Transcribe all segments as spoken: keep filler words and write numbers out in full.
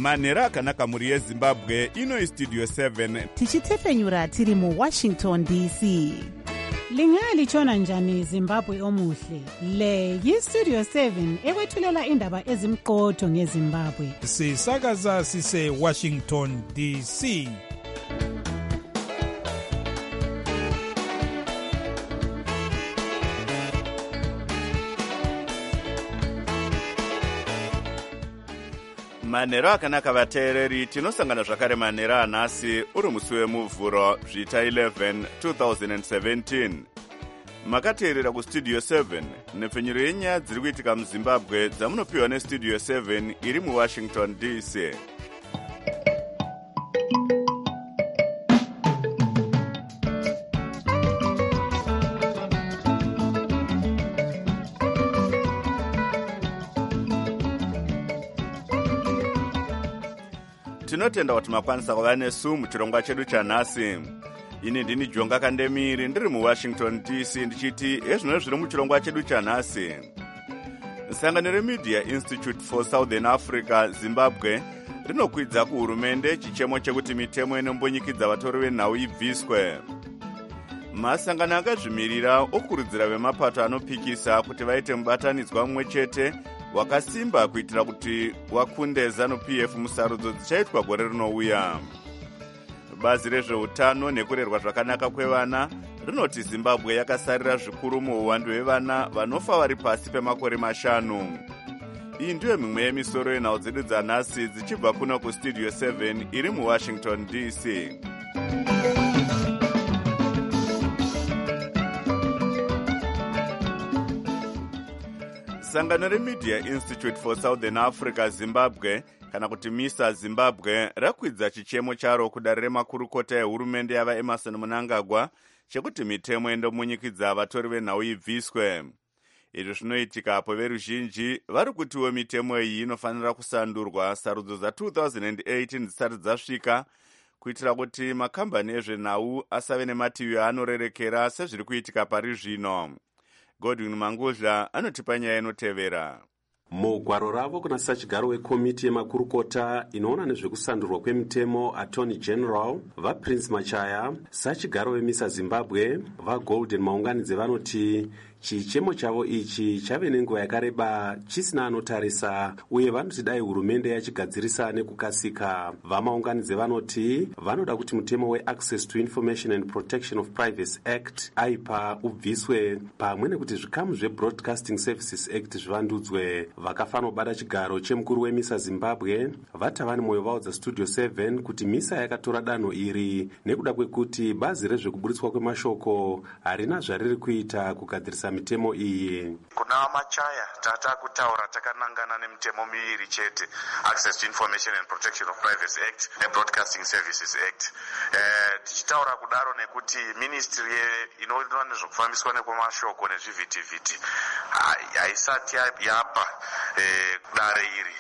manhero akanaka mhuri yezimbabwe. Ino istudio seven tichitefenyura tiri muwashington D C. Lingalitshona njani Zimbabwe omuhle? Le yistudio seven ekwethulela indaba ezimqotho ngeZimbabwe. Sisakaza sise Washington D C. manhero akanaka vateereri, tinosangana zvakare manhero anhasi uri musi wemuvhuro zvita eleven two thousand seventeen. Makateerera kustudio seven nepfenyuro yenyaya dziri kuitika muzimbabwe dzamunopiwa nestudio seven iri muwashington D C. Tinotenda kuti makwanisa kuva nesu muchirongwa chedu chanhasi. Ini ndini Jonga Kandemiri ndiri muWashington D C ndichiti ezvino zviri muchirongwa chedu chanhasi. Sangano reMedia Institute for Southern Africa Zimbabwe rinokwidza kuhurumende chichemo chekuti mitemo inombonyikidza vatori venhau ibviswe. Masangano akazvimirira okurudzira vemapato anopikisa kuti vaite mubatanidzwa mumwe chete wakasimba kuitira kuti wakunde ZANU-P F musarudzo dzichaitwa gore rinouya. Bazi rezveutano nekurerwa zvakanaka kwevana rinoti Zimbabwe yakasarira zvikuru muuwandu hwevana vanofa vari pasi pemakore mashanu. Iyi ndiyo mimwe yemisoro yenhau dzedu dzanhasi dzichibva kuno kustudio seven iri muWashington D C. Sangano reMedia Institute for Southern Africa Zimbabwe kana kuti MISA Zimbabwe rakwidza chichemo charo kudare remakurukota ehurumende yava Emmerson Mnangagwa chekuti mitemo indomunyikidza vatori venhau ibviswe. Izvi zvinoitika apo veruzhinji vari kutiwo mitemo iyi inofanira kusandurwa sarudzo za two thousand eighteen dzisati dzasvika kuitira kuti makambani ezvenhau asave nemativi anorerekera sezviri kuitika pari zvino. Godwin Mangudla anotipa nyaya inotevera. Mugwaro ravo kuna sachigaro wekomiti yemakurukota inoona nezvekusandurwa kwemitemo Attorney General vaPrince Machaya, sachigaro weMISA Zimbabwe vaGolden Maunganidze vanoti chichemo chavo ichi chave nenguva yakareba chisina anotarisa uye vanoti dai hurumende yachigadzirisa nekukasika. Vamaunganidze vanoti vanoda kuti mutemo weAccess to Information and Protection of Privacy Act I P A ubviswe pamwe nekuti zvikamu zveBroadcasting Services Act zvivandudzwe. Vakafanobata chigaro chemukuru weMISA Zimbabwe vatava nemwoyo vaudza Studio seven kuti MISA yakatora danho iri nekuda kwekuti bazi rezvekuburitswa kwemashoko harina zvariri kuita kugadzirisa mitemo iyi. Kuna Machaya tata kutaura takanangana nemitemo miviri chete, Access to Information and Protection of Privacy Act neBroadcasting Services Act. Eh, tichitaura kudaro nekuti ministry inoona nezvekufambiswa nekwemashoko nezvivhitivhiti haisati yapa eh, dare iri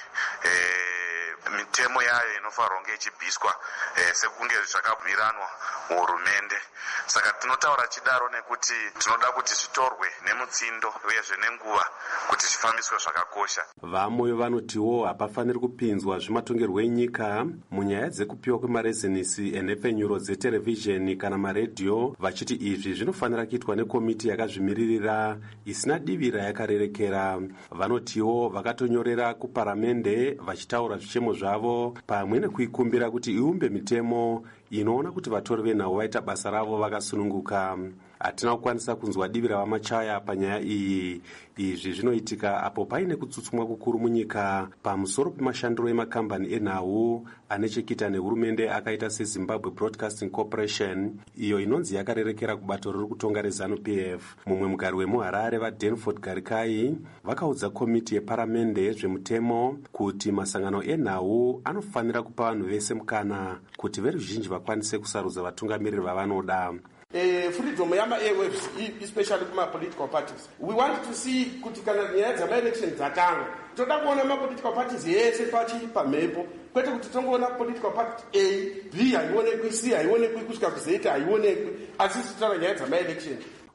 eh, mitemo yayo inofanirwa kunge ichibviswa eh, sekunge zvakabvumiranwa muhurumende. Saka tinotaura chidaro nekuti tinoda kuti zvitorwe nemutsindo uyezve nenguva kuti zvifambiswe zvakakosha. Vamwe vanotiwo hapafaniri kupinzwa zvimatongerwo enyika munyaya dzekupiwa kwemarezinisi enhepfenyuro dzeterevhizheni kana maredhiyo, vachiti izvi zvinofanira kuitwa nekomiti yakazvimiririra isina divi rayakarerekera. Vanotiwo vakatonyorera kuparamende vachitaura zvichemo zvavo pamwe nekuikumbira kuti iumbe mitemo inoona kuti vatori venhau vaita basa ravo vakasununguka. Hatina kukwanisa kunzwa divi ravamachaya panyaya iyi. Izvi zvinoitika apo paine kutsutsumwa kukuru munyika pamusoro pemashandiro emakambani enhau anechekita nehurumende akaita seZimbabwe Broadcasting Corporation iyo inonzi yakarerekera kubato riri kutonga reZANU-P F. Mumwe mugari wemuHarare vaDanford Garikai vakaudza komiti yeparamende yezvemutemo kuti masangano enhau anofanira kupa vanhu vese mukana kuti veruzhinji vakwanise kusarudza vatungamiriri vavanoda. Uh, freedom yama airwaves, especially kuma political parties. We want to see kuti kana nyaya dzama elections dzatanga. Toda kuona ma political parties yese pachi pamhepo. Kwete kuti tongoona political party A, B haionekwi, C haionekwi kusvika ku Z haionekwi. Asi totara nyaya dzama elections.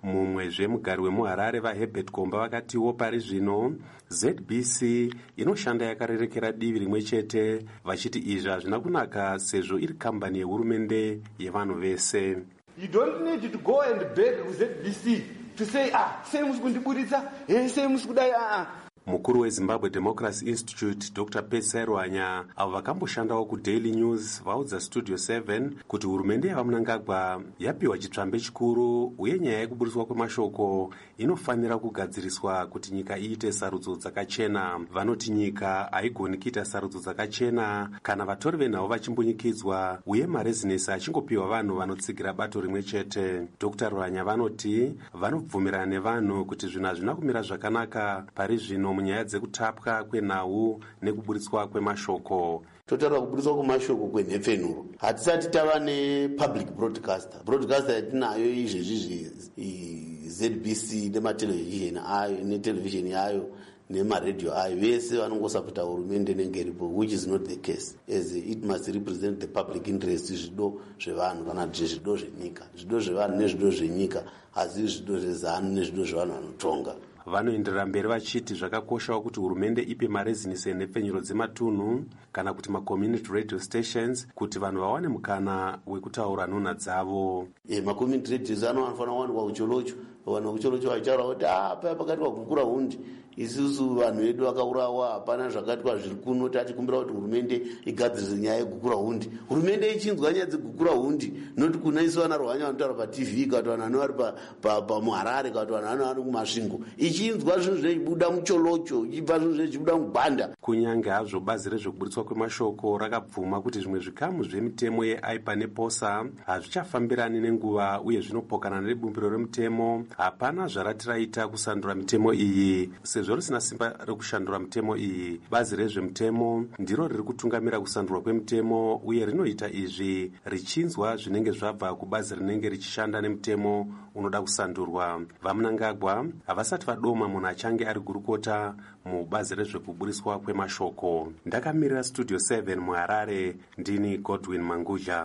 mumwezve mugari wemuharare vaherbert komba vakatiwo pari zvino Z B C inoshanda yakarerekera divi rimwe chete, vachiti izvi hazvina kunaka sezvo iri kambani yehurumende yevanhu vese. You don't need to go and beg with Z B C to say, ah, sei musikundiburitsa, eh, sei musikudai, ah, ah. Mukuru weZimbabwe Democracy Institute Doctor Pesai Rwanya avo vakamboshandawo kuDaily News vaudza Studio seven kuti hurumende yavaMnangagwa yapiwa chitsvambe chikuru uye nyaya yekuburiswa kwemashoko inofanira kugadziriswa kuti nyika iite sarudzo dzakachena. Vanoti nyika haigoni kuita sarudzo dzakachena kana vatori venhau vachimbunyikidzwa uye marezinesi achingopiwa vanhu vanotsigira bato rimwe chete. Doctor Rwanya vanoti vanobvumirana nevanhu kuti zvinhu hazvina kumira zvakanaka pari zvino munyaya dzekutapwa kwenhau nekuburitswa kwemashoko. Totaura kuburitswa kwemashoko kwenhepfenuro. Hatisati tava nepublic broadcaster. Broadcaster yatinayo izvezvizvi Z B C nematelevision ayo netelevision yayo nemaredio ayo vese vanongosapota hurumende nenge iripo, which is not the case, as it must represent the public interest, zvido zvevanhu kana kuti zvido zvenyika. Zvido zvevanhu nezvido zvenyika hazvi zvido zvezanu nezvido zvevanhu vanotonga. Vanoenderera mberi vachiti zvakakoshawo kuti hurumende ipe marezinesi enhepfenyuro dzematunhu kana kuti macommunity radio stations kuti vanhu vawane mukana wekutaura nhunha dzavo. E, macommunity radios anofanira kuwanikwa kucholocho. Vanhu kucholocho vachitaura kuti ah, paya pakati pagukura hundi isusu vanhu vedu vakaurawa, hapana zvakatwa zviri kuno, tatikumbira kuti hurumende igadzirise nyaya yegukura hundi. Hurumende ichinzwa nyaya dzegukura hundi noti kuna isu vana Rwanya vanotaura paTV, kana kuti vanhu vanori pamuharare, kana kuti vanhu vari kumasvingo, ichinzwa zvinhu zveibuda mucholocho, ichibva zvinhu zvechibuda mugwanda. Kunyange hazvo bazi rezvekuburitswa kwemashoko rakabvuma kuti zvimwe zvikamu zvemitemo yeaipa neposa hazvichafambirani nenguva uye zvinopokana nebumbiro remutemo, hapana zvarati raita kusandura mitemo iyi. Sezvo risina simba rekushandura mitemo iyi, bazi rezvemutemo ndiro riri kutungamira kusandurwa kwemutemo uye rinoita izvi richinzwa zvinenge zvabva kubazi rinenge richishanda nemutemo unoda kusandurwa. VaMnangagwa havasati vadoma munhu achange ari gurukota mubazi rezvekuburiswa kwemashoko. Ndakamirira Studio seven muHarare, ndini Godwin Mangudya.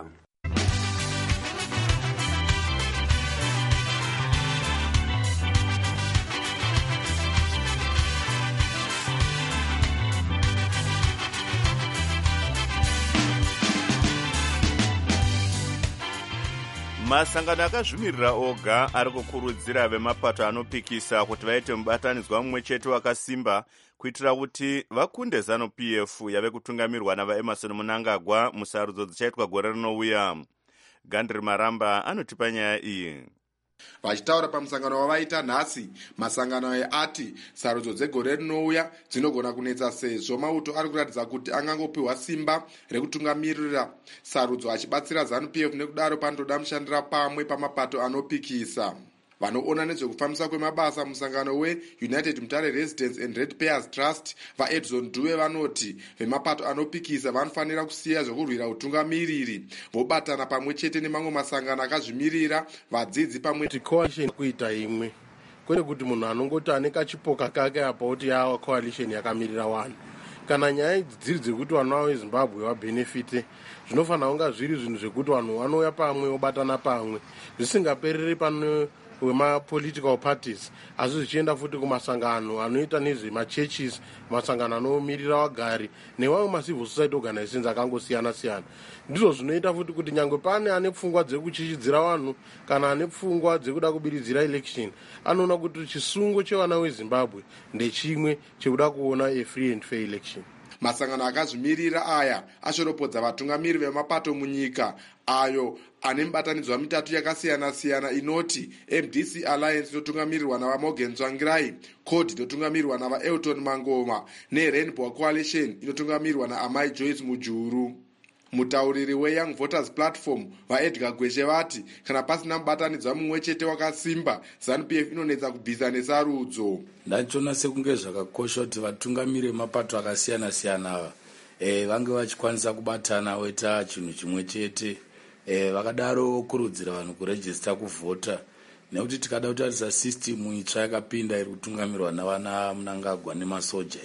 Masangano akazvimirira oga ari kukurudzira vemapato anopikisa kuti vaite mubatanidzwa mumwe chete wakasimba kuitira kuti vakunde ZANU P F yave kutungamirwa navaEmmerson Mnangagwa musarudzo dzichaitwa gore rinouya. Gandri Maramba anotipa nyaya iyi. Vachitaura pamusangano wavaita nhasi, masangano aya ati sarudzo dzegore rinouya dzinogona kunetsa sezvo mauto ari kuratidza kuti angangopiwa simba rekutungamirira sarudzo achibatsira ZANU P F, nekudaro panotoda mushandira pamwe pamapato anopikisa. Vanoona nezvekufambisa kwemabasa musangano weUnited Mutare Residents and Ratepayers Trust vaEdson Dube vanoti vemapato anopikisa vanofanira kusiya zvekurwira utungamiriri vobatana pamwe chete nemamwe masangano akazvimirira, vadzidzi pamwe coalition kuita imwe, kwete kuti munhu anongoti ane kachipoka kake apa kuti yawa coalition yakamirira vanhu. Kana nyaya dziri dzekuti vanhu vavo veZimbabwe vabenefite, zvinofanira kunga zviri zvinhu zvekuti vanhu vanouya pamwe vobatana pamwe zvisingaperere pano wema-political parties, asi zvichienda futi kumasangano anoita nezvemachurches, masangano anomirira vagari nevamwe macivil society organizations akangosiyana siyana. Ndizvo zvinoita futi kuti nyangwe pane ane pfungwa dzekuchichidzira vanhu kana ane pfungwa dzekuda kubiridzira election, anoona kuti chisungo chevana veZimbabwe ndechimwe chekuda kuona a free and fair election. Masangano akazvimirira aya ashoropodza vatungamiri vemapato munyika ayo ane mibatanidzwa mitatu yakasiyana siyana inoti M D C Alliance inotungamirirwa navaMorgan Tsvangirai, CORD inotungamirirwa navaElton Mangoma neRainbow Coalition inotungamirirwa naAmai Joyce Mujuru. Mutauriri weYoung Voters Platform vaEdgar Gweshe vati kana pasina mubatanidzwa mumwe chete wakasimba, ZANU P F inonetsa kubvisa nesarudzo. Ndachiona sekunge zvakakosha kuti vatungamiri vemapato akasiyana siyana ava e, vange vachikwanisa kubatana voita chinhu chimwe chete. E, vakadaro kurudzira vanhu kurejista kuvhota, nekuti tikada kutarisa system itsva yakapinda iri kutungamirwa navana Mnangagwa nemasoja.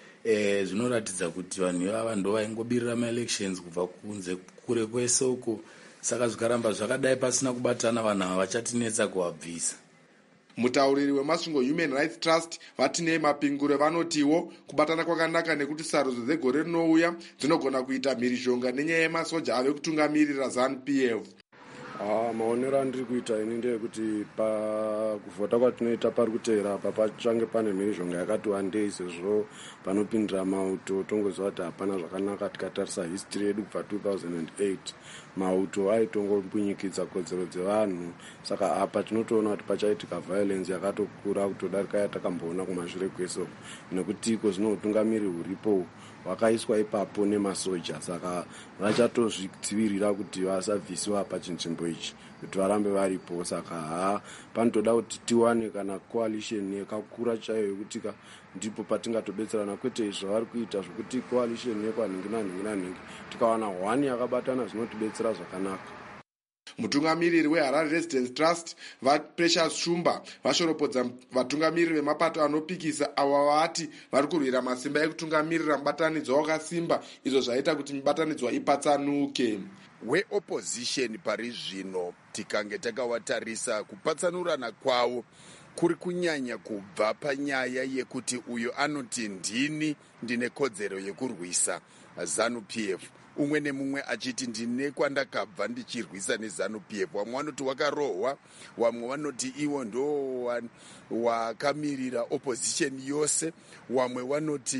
E, zvinoratidza kuti vanhu ivava ndo vaingobirira maelections kubva kunze kure kwese uko, saka zvikaramba zvakadai pasina kubatana vanhu ava vachatinetsa kuvabvisa. mutauriri wemasvingo Human Rights Trust vatinei mapingure vanotiwo kubatana kwakanaka nekuti sarudzo dzegore rinouya dzinogona kuita mhirizhonga nenyaya yemasoja ave kutungamirira ZANU P F. Ah, maonero andiri kuita ini ndeyekuti pakuvhota kwatinoita pari kuteera apa pachange pane mhirizhonga yakati wandei sezvo panopindira mauto tongoziva kuti hapana zvakanaka tikatarisa history yedu kubva two thousand eight mauto aitongombunyikidza kodzero dzevanhu. Saka apa tinotoona kuti pachaitika violence yakatokura kutodarika yatakamboona kumashure kwese nekuti iko zvino utungamiri huripo wakaiswa ipapo nemasoja. Saka vachatozvidzivirira kuti vasabvisiwa pachinzvimbo ichi kuti varambe varipo. Saka ha panotoda kuti tiwane kana coalition yakakura chaiyo yekuti ndipo patingatobetserana, kwete izvo vari kuita zvokuti coalition yekwanhingi nanhingi nanhingi tikawana hwani yakabatana zvinotibetsera zvakanaka. Mutungamiriri weHarare Residence Trust vaPrecious Shumba vashoropodza vatungamiriri vemapato anopikisa ava vati vari kurwira masimba ekutungamirira mubatanidzwa wakasimba, izvo zvaita kuti mubatanidzwa ipatsanuke. Weopposition pari zvino tikange takawatarisa kupatsanurana kwavo kuri kunyanya kubva panyaya yekuti uyo anoti ndini ndine kodzero yekurwisa ZANU P F, umwe nemumwe achiti ndine kwandakabva ndichirwisa neZANU P F. Vamwe vanoti wakarohwa, vamwe vanoti iwo ndo wakamirira opposition yose, vamwe vanoti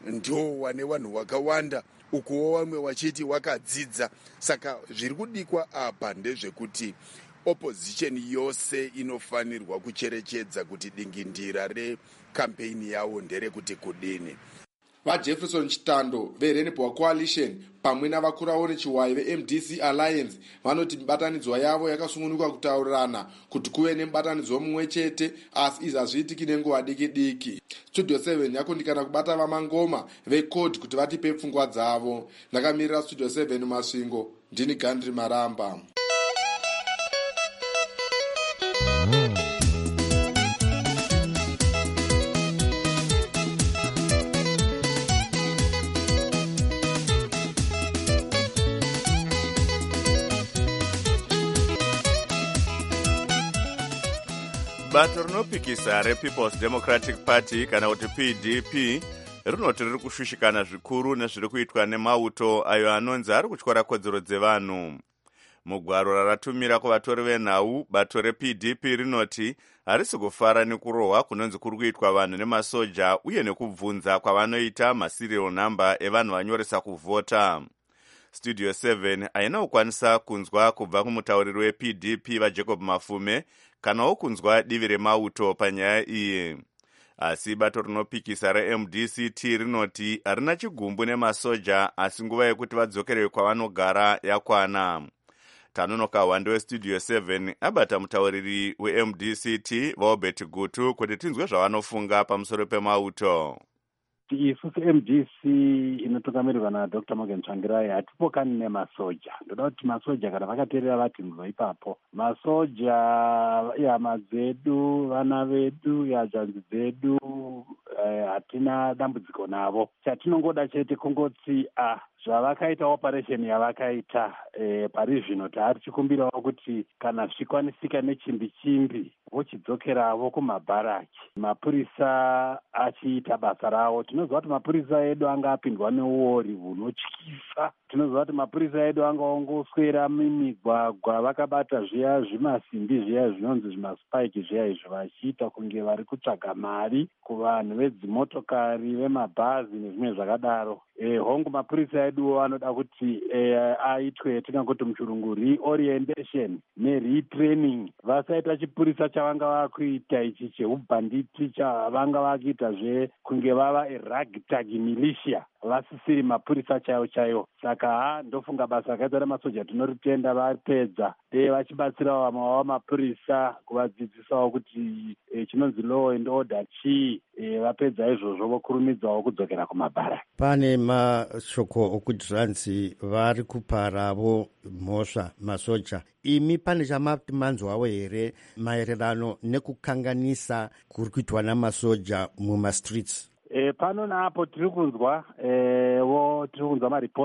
ndo wane vanhu wakawanda, ukuwo vamwe wachiti wakadzidza. Saka zviri kudikwa apa ndezvekuti opposition yose inofanirwa kucherechedza kuti dingindira rekampeini yavo nderekuti kudini. VaJefferson Chitando veRainbow Coalition pamwe navakurawo nechiwayi veM D C Alliance vanoti mibatanidzwa yavo yakasununguka kutaurirana kuti kuve nemubatanidzwa mumwe chete, asi izvi hazviitiki nenguva diki diki. Studio seven yakundikana kubata vamangoma veCode kuti vatipe pfungwa dzavo. Ndakamirira Studio seven Masvingo, ndini Gandri Maramba. Bato rinopikisa rePeople's Democratic Party kana kuti P D P rinoti riri kushushikana zvikuru nezviri kuitwa nemauto ayo anonzi ari kutyora kodzero dzevanhu. Mugwaro raratumira kuvatori venhau, bato reP D P rinoti harisi kufara nekurohwa kunonzi kuri kuitwa vanhu nemasoja uye nekubvunza kwavanoita maserial number evanhu vanyoresa kuvhota. Studio seven haina kukwanisa kunzwa kubva kumutauriri weP D P vaJacob Mafume kanawo kunzwa divi remauto panyaya iyi. Asi bato rinopikisa reM D C T rinoti harina chigumbu nemasoja, asi nguva yekuti vadzokere kwavanogara yakwana. Tanonoka wande weStudio seven abata mutauriri weM D C T vaObert Gutu kuti tinzwe zvavanofunga pamusoro pemauto. Isu seM D C inotungamirirwa naDr Morgan Tsvangirai hatipokani nemasoja. Ndoda kuti masoja kana vakateerera vatinzwa ipapo, masoja ihama dzedu, vana vedu, yazvanzi dzedu, hatina dambudziko navo. Chatinongoda chete kungoti ah zvavakaita operation yavakaita e, pari zvino taari chikumbirawo kuti kana zvikwanisika nechimbi chimbi vochidzokeravo kumabharaki, mapurisa achiita basa ravo. Tinoziva kuti mapurisa edu anga apindwa neuori hunotyisa. Tinoziva kuti mapurisa edu anga ongoswera mimigwagwa vakabata zviya zvimasimbi zviya zvinonzi zvimaspike zviya izvo vachiita kunge vari kutsvaga mari kuvanhu vedzimotokari, vemabhazi nezvimwe zvakadaro. E, hongu mapurisa edu anoda kuti e, aitwe tingangoti muchirungu reorientation neretraining. Vasaita chipurisa chavanga vakuita ichi cheubhanditi chavanga vakuita zve kunge vava eragtag militia, vasisiri mapurisa chaiwo chaiwo. Saka ha ndofunga basa rakaita remasoja tinoritenda vapedza e, vachibatsirawo vamwe vava mapurisa kuvadzidzisawo kuti e, chinonzi law and order chii. E, vapedza izvozvo vokurumidzawo kudzokera kumabhara. Pane mashoko okuti zvanzi vari kuparavo mhosva masoja. Imi pane chamati manzwawo here maererano nekukanganisa kuri kuitwa namasoja mumastreets? E, pano naapo tiri kunzwa e, wo tiri kunzwa mareports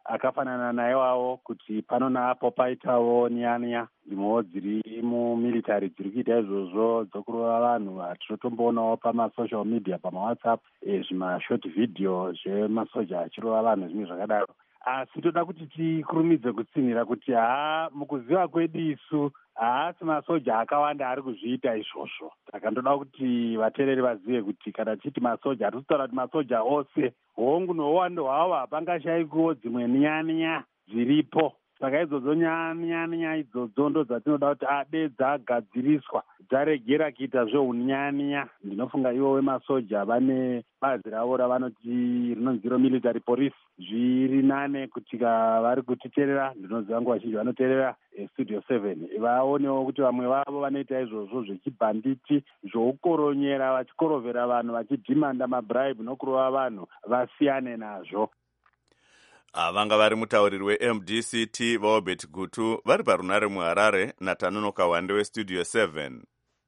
akafanana naye wavo kuti pano naapo paitawo nyanya dzimwewo dziri mumilitary dziri kuita izvozvo dzokurova vanhu tinotomboonawo pamasocial media pamawhatsapp zvimashort video zvemasoja achirova vanhu zvimwe zvakadaro. Asi toda kuti tikurumidze kutsinhira kuti haa mukuziva kwedu isu haasi masoja akawanda ari kuzviita izvozvo. Saka ndoda kuti vateereri vazive kuti kana tichiti masoja hatisi kutaura kuti masoja ose, hongu nouwando hwavo hapangashayikuwo dzimwe nyanya dziripo. Saka idzodzo nyanya idzodzo ndo dzatinoda kuti ade dzagadziriswa dzaregera kuita zveunyanya. Ndinofunga ivo vemasoja vane bazi ravo ravanoti rinonzi military police. Zviri nane kuti vari kutiteerera, ndinoziva nguva zhinji vanoteerera studio seven, vaonewo kuti vamwe vavo vanoita izvozvo zvechibhanditi zvoukoronyera vachikorovhera vanhu vachidhimanda mabribe nokurova vanhu vasiyane nazvo. Vanga vari mutauriri we-M D C T vaobert Gutu vari parunare muHarare naTanonoka Wande westudio seven.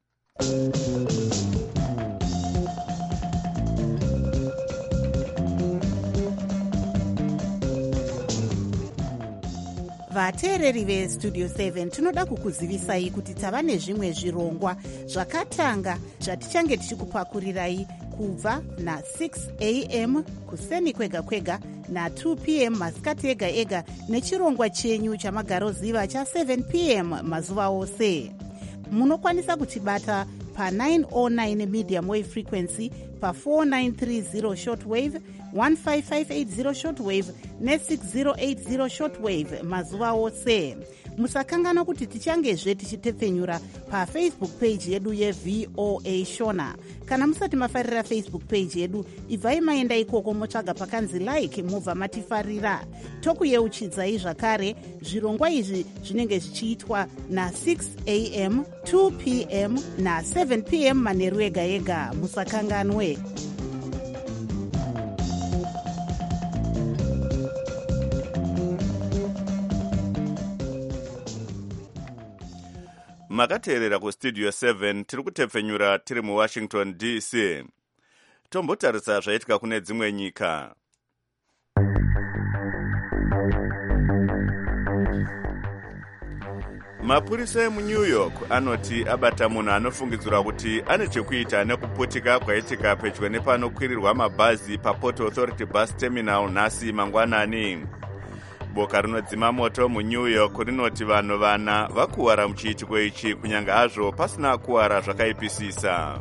vateereri vestudio seven tinoda kukuzivisai kuti tava nezvimwe zvirongwa zvakatanga zvatichange tichikupakurirai kubva na-six a m kuseni kwega kwega na-two p m masikati ega ega nechirongwa chenyu chamagaroziva cha-seven p m mazuva ose. Munokwanisa kutibata pa-nine oh nine medium wave frequency, pa-four nine three zero shortwave, one five five eight zero shortwave ne-six zero eight zero shortwave mazuva ose. Musakangana kuti tichangezve tichitepfenyura pafacebook page yedu yeV O A Shona. Kana musati mafarira Facebook page yedu, ibvai maenda ikoko motsvaga pakanzi like mubva matifarira. Tokuyeuchidzai zvakare zvirongwa izvi zvinenge zvichiitwa na-six a m, two p m na-seven p m manheru ega ega. Musakanganwe. Makateerera kustudio seven tiri kutepfenyura tiri muWashington D C. Tombotarisa zvaitika kune dzimwe nyika. Mapurisa emuNew York anoti abata munhu anofungidzirwa kuti ane chekuita nekuputika kwaitika pedyo nepanokwirirwa mabhazi paPort Authority Bus Terminal nhasi mangwanani. Boka rinodzima moto muNew York rinoti vanhu vana vakuwara muchiitiko ichi kunyanga hazvo pasina kuwara zvakaipisisa.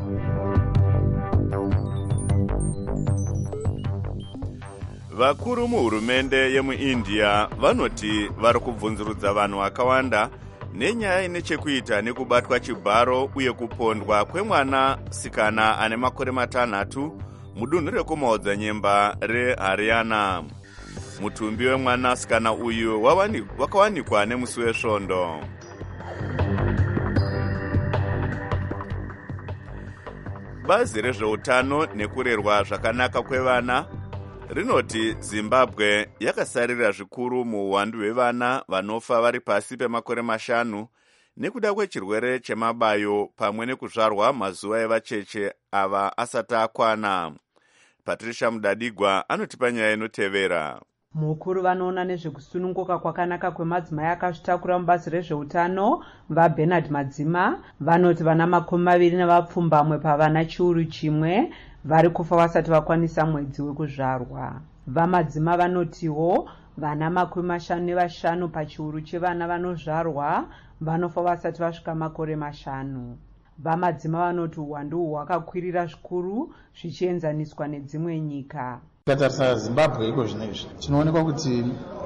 Vakuru muhurumende yemuIndia vanoti vari kubvunzurudza vanhu vakawanda nenyaya ine chekuita nekubatwa chibharo uye kupondwa kwemwana sikana ane makore matanhatu mudunhu rekumaodzanyemba reHaryana. Mutumbi wemwana sikana uyu wakawanikwa nemusi wesvondo. Bazi rezveutano nekurerwa zvakanaka kwevana rinoti Zimbabwe yakasarira zvikuru muuwandu hwevana vanofa vari pasi pemakore mashanu nekuda kwechirwere chemabayo pamwe nekuzvarwa mazuva evacheche ava asati akwana. Patricia Mudadigwa anotipa nyaya inotevera. Mukuru vanoona nezvekusununguka kwakanaka kwemadzimai akazvitakura mubazi rezveutano vaBernard Madzima vanoti vana makumi maviri nevapfumbamwe pavana chiuru chimwe vari kufa vasati vakwanisa mwedzi wekuzvarwa. VaMadzima vanotiwo vana makumi mashanu nevashanu pachiuru chevana vanozvarwa vanofa vasati vasvika makore mashanu. VaMadzima vanoti uwandu hwakakwirira zvikuru zvichienzaniswa nedzimwe nyika. Tikatarisa Zimbabwe iko zvino izvi tinoonekwa kuti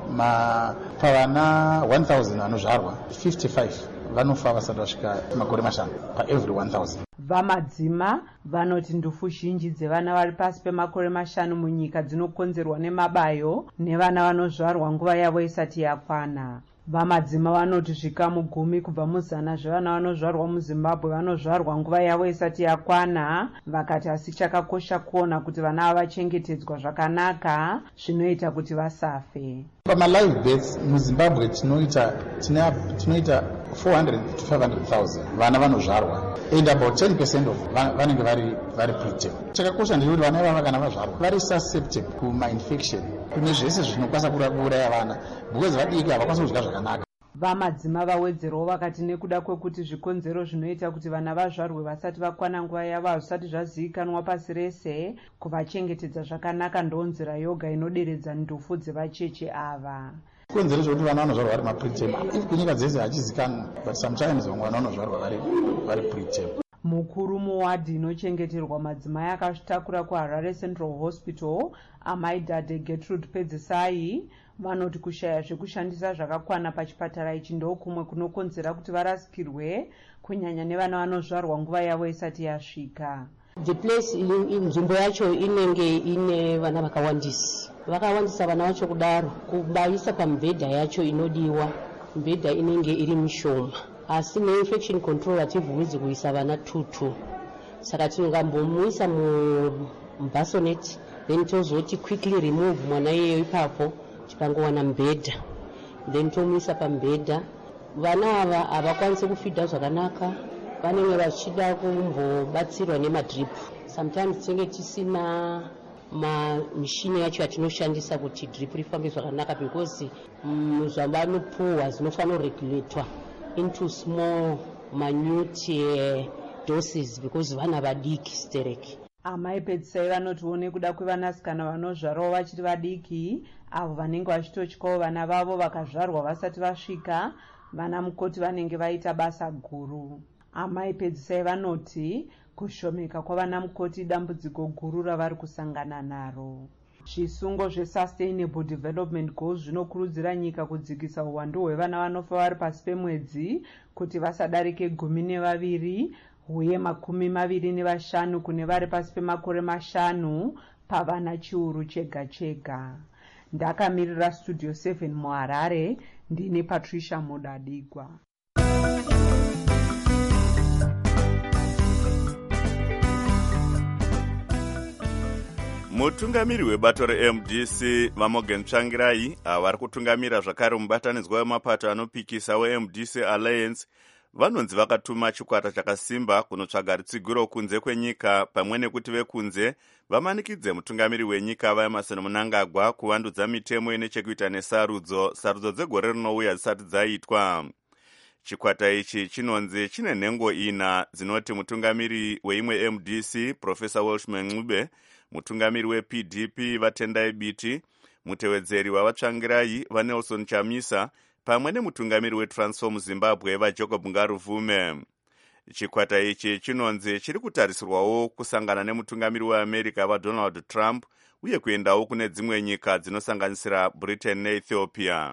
pavana one thousand vanozvarwa fifty-five vanofa vasati vasvika makore mashanu paevery one thousand. VaMadzima vanoti ndufu zhinji dzevana vari pasi pemakore mashanu munyika dzinokonzerwa nemabayo nevana vanozvarwa nguva yavo isati yakwana. VaMadzima vanoti zvikamu gumi kubva muzana zvevana vanozvarwa muZimbabwe vanozvarwa nguva yavo isati yakwana. Vakati asi chakakosha kuona kuti vana ava vachengetedzwa zvakanaka zvinoita kuti vasafe. Pama live births muZimbabwe tinoita tinoita four hundred to five hundred thousand vana vanozvarwa and about ten percent of vanenge vari vari preterm. Chakakosha ndechekuti vana ivava kana vazvarwa vari susceptible kumainfection, kune zvese zvinokwanisa kuuraya vana because vadiki havakwanisi kudya zvakanaka. Vamadzima vawedzerawo vakati nekuda kwekuti zvikonzero zvinoita kuti vana vazvarwe vasati vakwana nguva yavo hazvisati zvazivikanwa pasi rese, kuvachengetedza zvakanaka ndonzira yoga inoderedza ndufu dzevacheche ava. Chikonzero chekuti vana vanozvarwa vari mapreterm kunyika dzese hachizikanwa, but sometimes vamwe vana vanozvarwa vari preterm. Mukuru muwadhi inochengeterwa madzimai akazvitakura kuHarare Central Hospital, amai Dhadhe Gertrude Pedzisai, vanoti kushaya zvekushandisa zvakakwana pachipatara ichi ndokumwe kunokonzera kuti varasikirwe, kunyanya nevana vanozvarwa nguva yavo isati yasvika. The place nzvimbo yacho inenge ine vana vakawandisa vakawandisa vana vacho kudaro kubaisa pamibhedha yacho inodiwa, mibhedha inenge iri mishoma, asi neinfection control hativhumidzi kuisa vana tutu, saka tinongambomuisa mubhasonet then tozoti quickly remove mwana iyeyo ipapo tipangowana mibhedha then tomuisa pamibhedha. Vana ava havakwanisi kufidha zvakanaka, vanenge vachida kumbobatsirwa nemadrip. Sometimes tinenge tisina mishini yacho yatinoshandisa kuti drip rifambe zvakanaka because zvavanopuhwa zvinofanira kuregulatwa into small minute doses because vana vadiki stereki. Amai Pedzisai vanotiwo nekuda kwevanasikana vanozvarwawo vachiri vadiki avo vanenge vachitotyawo vana vavo vakazvarwa vasati vasvika, vana mukoti vanenge vaita basa guru. Amai Pedzisai vanoti kushomeka kwavana mukoti dambudziko guru ravari kusangana naro. Zvisungo zveSustainable Development Goals zvinokurudzira nyika kudzikisa uwandu hwevana vanofa vari pasi pemwedzi kuti vasadarike gumi nevaviri uye makumi maviri nevashanu kune vari pasi pemakore mashanu pavana chiuru chega chega. Ndakamirira Studio seven muHarare, ndini Patricia Mudadigwa. Mutungamiri webato reM D C vaMorgan Tsvangirai vari kutungamira zvakare mubatanidzwa wemapato anopikisa weM D C Alliance vanonzi vakatuma chikwata chakasimba kunotsvaga rutsigiro kunze kwenyika pamwe nekuti vekunze vamanikidze mutungamiri wenyika vaEmerson Mnangagwa kuvandudza mitemo ine chekuita nesarudzo sarudzo dzegore rinouya dzisati dzaitwa. Chikwata ichi chinonzi chine nhengo ina dzinoti mutungamiri weimwe M D C Professor Welshman Ncube, mutungamiri weP D P vaTendai Biti, mutevedzeri wavaTsvangirai vaNelson Chamisa pamwe nemutungamiri weTransform Zimbabwe vaJacob Ngaruvume. Chikwata ichi chinonzi chiri kutarisirwawo kusangana nemutungamiri weAmerica vaDonald Trump uye kuendawo kune dzimwe nyika dzinosanganisira Britain neEthiopia.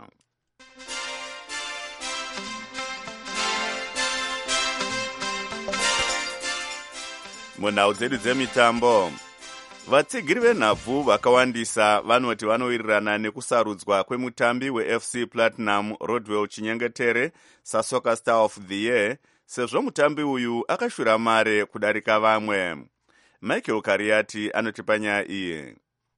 Munhau dzedu dzemitambo, vatsigiri venhabvu vakawandisa vanoti vanowirirana nekusarudzwa kwemutambi weF C Platinum Rodwell Chinyengetere saSoccer Star of the Year sezvo mutambi uyu akashura mare kudarika vamwe. Michael Kariati anotipa nyaya iyi.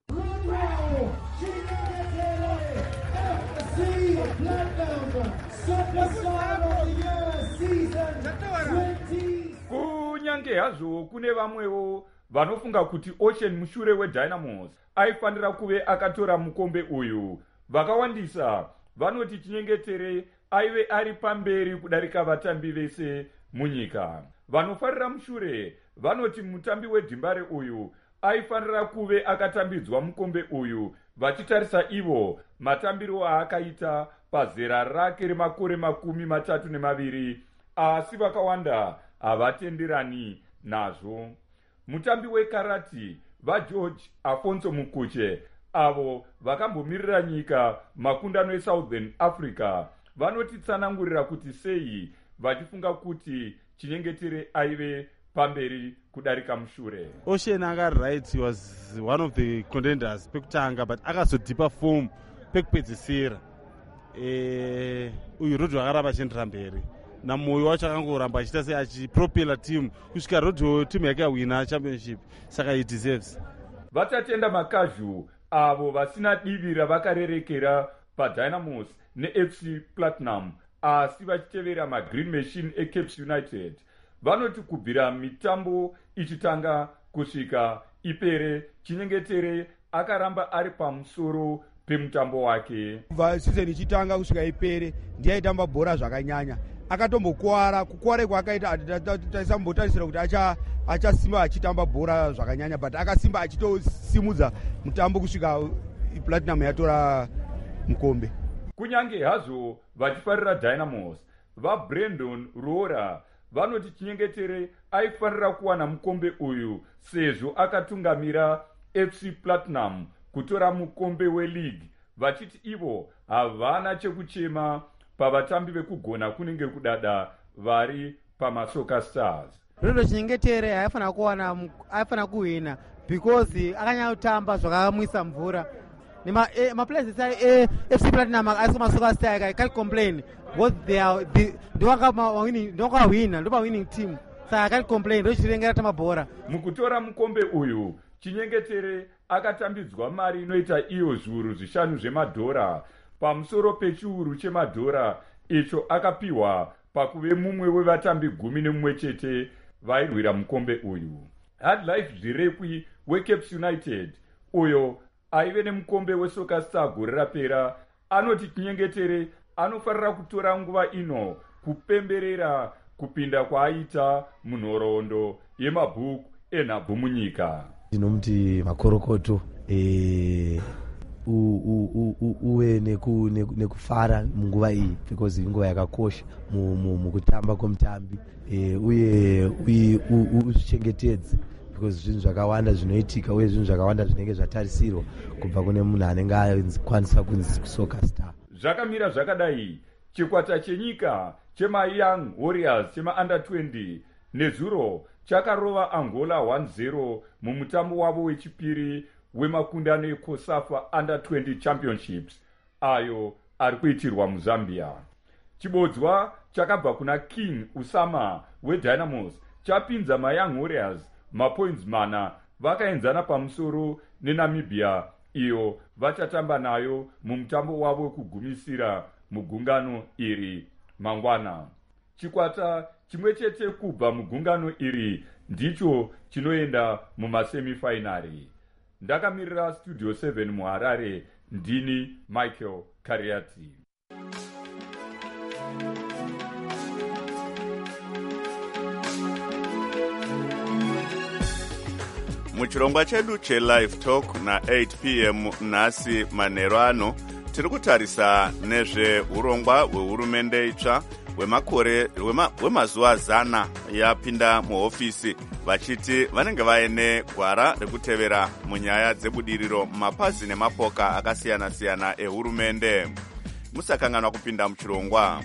Kunyange hazvo kune vamwewo vanofunga kuti Ocean mushure weDynamos aifanira kuve akatora mukombe uyu, vakawandisa vanoti Chinyengetere aive ari pamberi kudarika vatambi vese munyika. Vanofarira mushure vanoti mutambi wedhimbare uyu aifanira kuve akatambidzwa mukombe uyu, vachitarisa ivo matambiro aakaita pazera rake remakore makumi matatu nemaviri, asi vakawanda havatenderani nazvo. Mutambi wekarati vaGeorge Afonso Mukuche avo vakambomirira nyika makundano eSouthern Africa vanotitsanangurira kuti sei vachifunga kuti Chinyengetere aive pamberi kudarika mushure. Ocean anga right was one of the contenders pekutanga, but akazodhipa form pekupedzisira. Eh, uyu Rodwell akaramba achiendera mberi. Namoyo wacho akangoramba achiita sei achipropela team kusvika Rodwell team yake yawina championship, saka he deserves. Vatatenda makazhu avo vasina divi ravakarerekera paDynamos neF C Platinum asi vachitevera magreen machine eCapes United vanoti kubvira mitambo ichitanga kusvika ipere Chinyengetere akaramba ari pamusoro pemutambo wake. Kubva season ichitanga kusvika ipere ndiye aitamba bhora zvakanyanya, akatombokuwara. Kukuwara kwakaita taisambotarisira kuti acha achasimba achitamba bhora zvakanyanya, but akasimba achitosimudza mutambo kusvika Platinum yatora mukombe. Kunyange hazvo vachifarira Dynamos, vaBrandon Roora vanoti Chinyengetere aifanira kuwana mukombe uyu sezvo akatungamira F C Platinum kutora mukombe weleague, vachiti ivo havana chekuchema pavatambi vekugona kunenge kudada vari pamasoka Stars. Rodo Chinyengetere aifanira kuwana aifanira kuwina because akanyatamba zvakamwisa mvura. Nema eh, ma players say eh, F C Platinum aisoma masoka Stars I can't complain what they are the ndokama winning ndoka winner ndoba winning team. Saka I can't complain ndo chirengera tamabhora. Mukutora mukombe uyu Chinyengetere akatambidzwa mari inoita iyo zviuru zvishanu zvemadhora pamusoro pechiuru chemadhora icho akapiwa pakuve mumwe wevatambi gumi nemumwe chete vairwira mukombe uyu. Hardlife Zvirekwi weCapes United uyo aive nemukombe weSoccer Star gore rapera anoti Chinyengetere anofarira kutora nguva ino kupemberera kupinda kwaaita munhoroondo yemabhuku enhabvu munyika. Ndinomuti makorokoto eh uwe neku nekufara munguva iyi because inguva yakakosha mukutamba kwomutambi eh uye uzvichengetedze because zvinhu zvakawanda zvinoitika uye zvinhu zvakawanda zvinenge zvatarisirwa kubva kune munhu anenge akwanisa kunzi Soccer Star. Zvakamira zvakadai chikwata chenyika chema Young Warriors chema under twenty nezuro chakarova Angola one zero mumutambo wavo wechipiri wemakundano eCOSAFA under twenty championships ayo ari kuitirwa muZambia. Chibodzwa chakabva kuna King Usama weDynamos chapinza maYoung Warriors mapoints mana vakaenzana pamusoro neNamibia iyo vachatamba nayo mumutambo wavo wekugumisira mugungano iri mangwana. Chikwata chimwe chete kubva mugungano iri ndicho chinoenda mumasemifinari. Ndakamirira Studio seven muHarare, ndini Michael Kariati. Muchirongwa chedu cheLive Talk na eight p m nhasi manheru ano tiri kutarisa nezveurongwa hwehurumende itsva hwemakore hwemazuva zana yapinda muhofisi vachiti vanenge vaine gwara rekutevera munyaya dzebudiriro mumapazi nemapoka akasiyana-siyana ehurumende. Musakanganwa kupinda muchirongwa.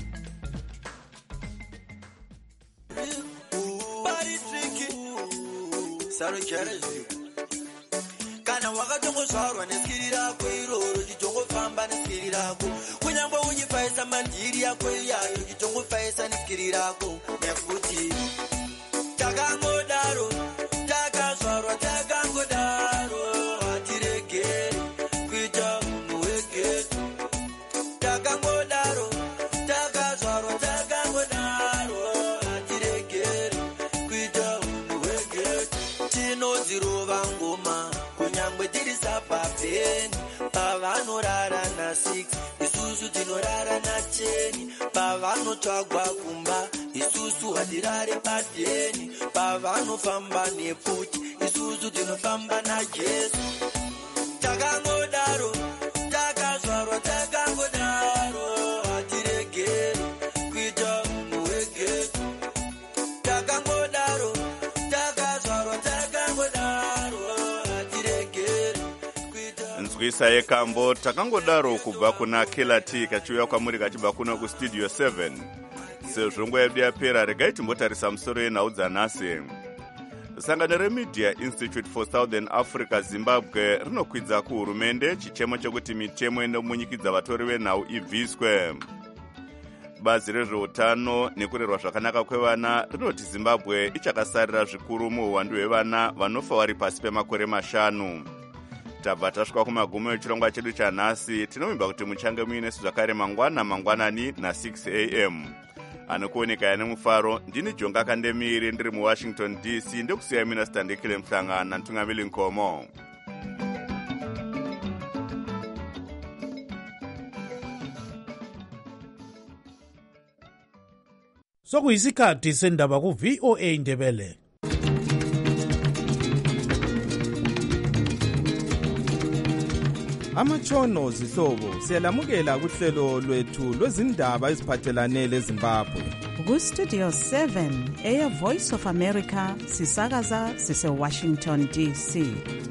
Kana wakatongozvarwa neskiri rako iroro chichongofamba neskiri rako kunyangwe uchifaisa mandiri yako iyayo chichongofaisa neskiri rako nekuti takangodaro takazvarwa takangodaro hatiregeri kuita munhu wegeto takangodaro takazvarwa takangodaro hatiregeri kuita munhu wegeto tinodzirova ngoma kunyangwe tiri sapapeni pavanorara nasix isusu tinorara nacheni pavanotsvagwa kumba isusu hatirare padheni pavanofamba nepfuti isusu tinofamba najesu takangodaro takazvarwa takangodaro hatiregeri kuita munhu wegeto takangodaro takazvarwa takangodaro hatiregeri nzwisa yekambo takangodaro kubva kuna Kelati kachiuya kwamuri kachibva kuno kustudio seven. Sezvo nguva yedu yapera regai timbotarisa musoro yenhau dzanhasi. Sangano reMedia Institute for Southern Africa Zimbabwe rinokwidza kuhurumende chichemo chekuti mitemo inomunyikidza vatori venhau ibviswe. Bazi rezveutano nekurerwa zvakanaka kwevana rinoti Zimbabwe ichakasarira zvikuru muuwandu hwevana vanofa vari pasi pemakore mashanu. tabva tasvika kumagumo echirongwa chedu chanhasi. Tinovimba kuti muchange muine zvakare mangwana mangwanani na-six a m anokuoneka yane mufaro. Ndini Jonga Kandemiri ndiri muWashington D C ndokusiyai mina Standekile Mhlanga nantungamili Nkomo. Sokuyisikhathi sendaba ku-V O A Ndebele. Amatshono zihlobo siyalamukela kuhlelo lwethu lwezindaba eziphathelane leZimbabwe. Ku-Studio seven, Air Voice of America, sisakaza sise-Washington D C.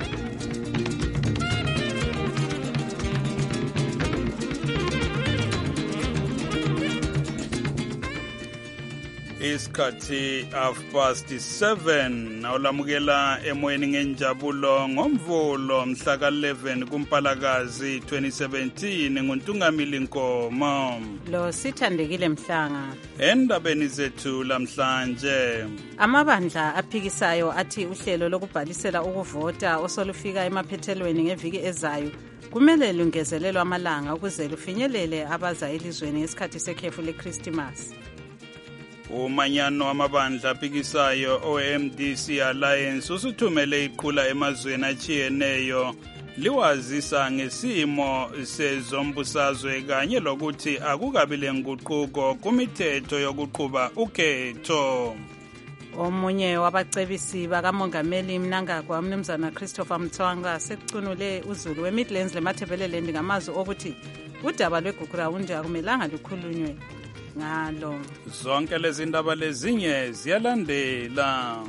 Isikhathi half past seven nawulamukela emoyeni ngenjabulo ngomvulo mhla ka eleven kuMpalakazi twenty seventeen nguNtungamili Nkomo lo Sithandekile Mhlanga. Endabeni zethu lamhlanje, amabandla aphikisayo athi uhlelo lokubhalisela ukuvota osolufika emaphethelweni ngeviki ezayo kumele lungezelelwe amalanga ukuze lufinyelele abaza elizweni ngesikhathi sekhefu leChristmas. Umanyano wamabandla aphikisayo O M D C Alliance usuthumele iqhula emazweni achiyeneyo liwazisa ngesimo sezombusazwe kanye lokuthi akukabi lenguquko kumithetho yokuqhuba ukhetho. Omunye wabacebisi bakamongameli Mnangagwa umnumzana Christopher Mtswanga sekucunule uZulu weMidlands leMathebeleland ngamazwi okuthi udaba lweGugurawundi akumelanga lukhulunywe ngalo. Zonke lezi ndaba lezinye ziyalandela.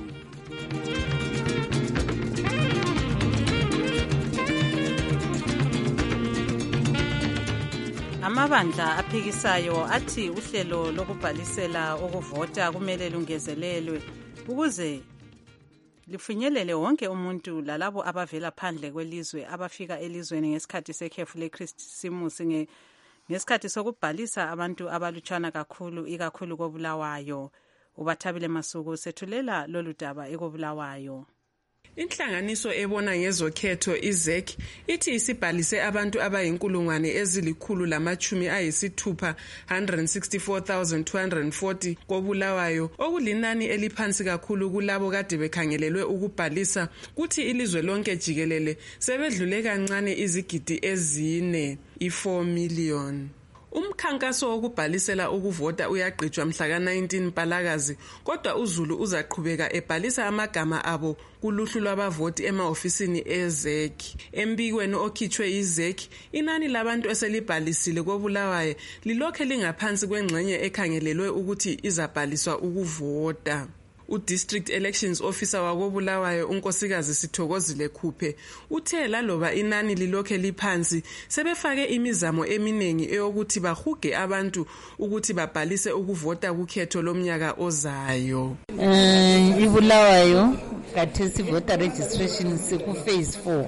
Amabandla aphikisayo athi uhlelo lokubhalisela ukuvota kumele lungezelelwe ukuze lifinyelele wonke umuntu lalabo abavela phandle kwelizwe abafika elizweni ngesikhathi sekhefu leChristmas nge ngesikhathi sokubhalisa abantu abalutshwana kakhulu ikakhulu koBulawayo. Ubathabile Masuku sethulela lolu daba ekoBulawayo. Inhlanganiso ebona ngezokhetho iZEC ithi isibhalise abantu abayinkulungwane ezilikhulu lamachumi ayisithupha one hundred sixty-four thousand two hundred forty koBulawayo, okulinani eliphansi kakhulu kulabo kade bekhangelelwe ukubhalisa, kuthi ilizwe lonke jikelele sebedlule kancane izigidi ezine i-four million. Umkhankaso wokubhalisela ukuvota uyaqhutshwa mhla ka nineteen Mpalakazi, kodwa uZulu uzaqhubeka ebhalisa amagama abo kuluhlu lwabavoti ema-ofisini eZEC. Embikweni okhitshwe yiZEC, inani labantu eselibhalisile koBulawayo lilokhe lingaphansi kwengxenye ekhangelelwe ukuthi izabhaliswa ukuvota. U-District Elections Officer wakoBulawayo uNkosikazi Sithokozile Khuphe uthe laloba inani lilokhe liphansi sebefake imizamo eminingi eyokuthi bahuge abantu ukuthi babhalise ukuvota kukhetho lomnyaka ozayo. Eh iBulawayo kathesi voter registration siku phase four.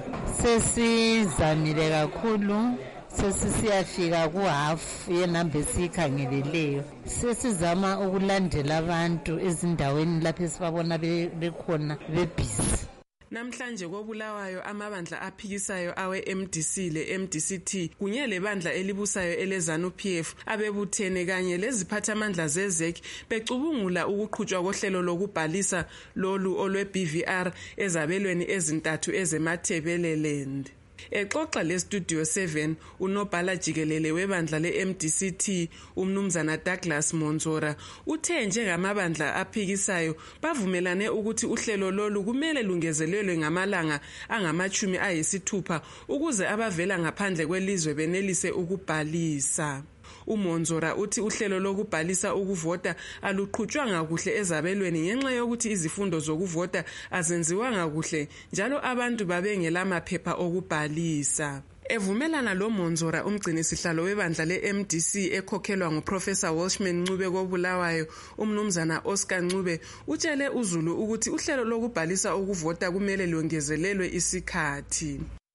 Sesizamile kakhulu. Sesisiyafika ku-half yenamba esiyikhangeleleyo. Sesizama ukulandela abantu ezindaweni lapho esibabona bekhona bebhizi. Namhlanje koBulawayo amabandla aphikisayo awe M D C le-M D C T kunye lebandla elibusayo eleZANU P F abebuthene kanye leziphathamandla zeZEC becubungula ukuqhutshwa kohlelo lokubhalisa lolu olwe-B V R ezabelweni ezintathu ezemathebeleland. Exoxa le-Studio seven unobhala jikelele webandla le-M D C T umnumzana Douglas Monzora uthe njengamabandla aphikisayo bavumelane ukuthi uhlelo lolu kumele lungezelelwe ngamalanga angamachumi ayisithupha ukuze abavela ngaphandle kwelizwe benelise ukubhalisa. uMonzora uthi uhlelo lokubhalisa ukuvota aluqhutshwanga kuhle ezabelweni ngenxa yokuthi izifundo zokuvota azenziwanga kuhle njalo abantu babengela maphepha okubhalisa. Evumelana lo Monzora umgcini sihlalo webandla le-M D C ekhokhelwa nguProfessor Walshman Ncube koBulawayo umnumzana Oscar Ncube utshele uZulu ukuthi uhlelo lokubhalisa ukuvota kumele longezelelwe isikhathi.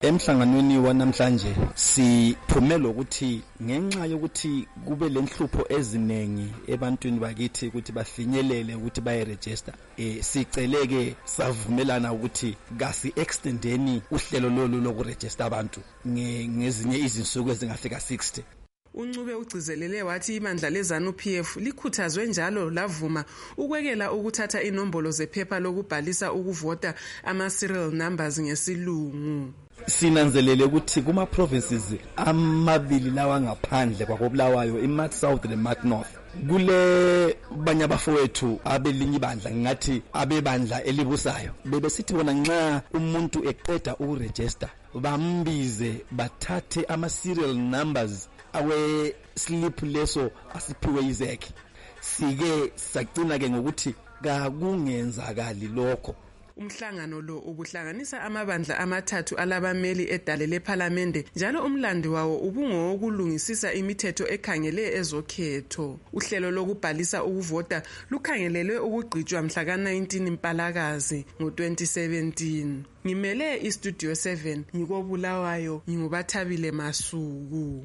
Emhlanganweni wanamhlanje siphumela ukuthi ngenxa yokuthi kube lenhlupho eziningi ebantwini bakithi ukuthi bafinyelele ukuthi bayeregister, eh siceleke savumelana ukuthi kasi extendeni uhlelo lolu lokuregister abantu ngezinye izinsuku ezingafika sixty. uncube ugcizelele wathi ibandla lezanu P F likhuthazwe njalo lavuma ukwekela ukuthatha inombolo zephepha lokubhalisa ukuvota ama-serial numbers ngesilungu. Sinanzelele ukuthi kuma provinces amabili lawa ngaphandle kwakobulawayo iMark South neMark North kule banya bafowethu abelinye ibandla ngathi abebandla elibusayo bebesithi bona nxa umuntu eqeda ukuregister bambize bathathe ama-serial numbers awe slip leso asiphiwe izekhe. Sike sagcina ke ngokuthi kakungenzakali lokho. Umhlangano lo ubuhlanganisa amabandla amathathu alabameli edale leParliamente njalo umlandi wawo ubungowokulungisisa imithetho ekhangele ezokhetho. Uhlelo lokubhalisa ukuvota lukhangelelwe ukugqitshwa mhla ka nineteen Mpalakazi ngo twenty seventeen. Ngimele iStudio seven ngikobulawayo ngingubathabile Masuku.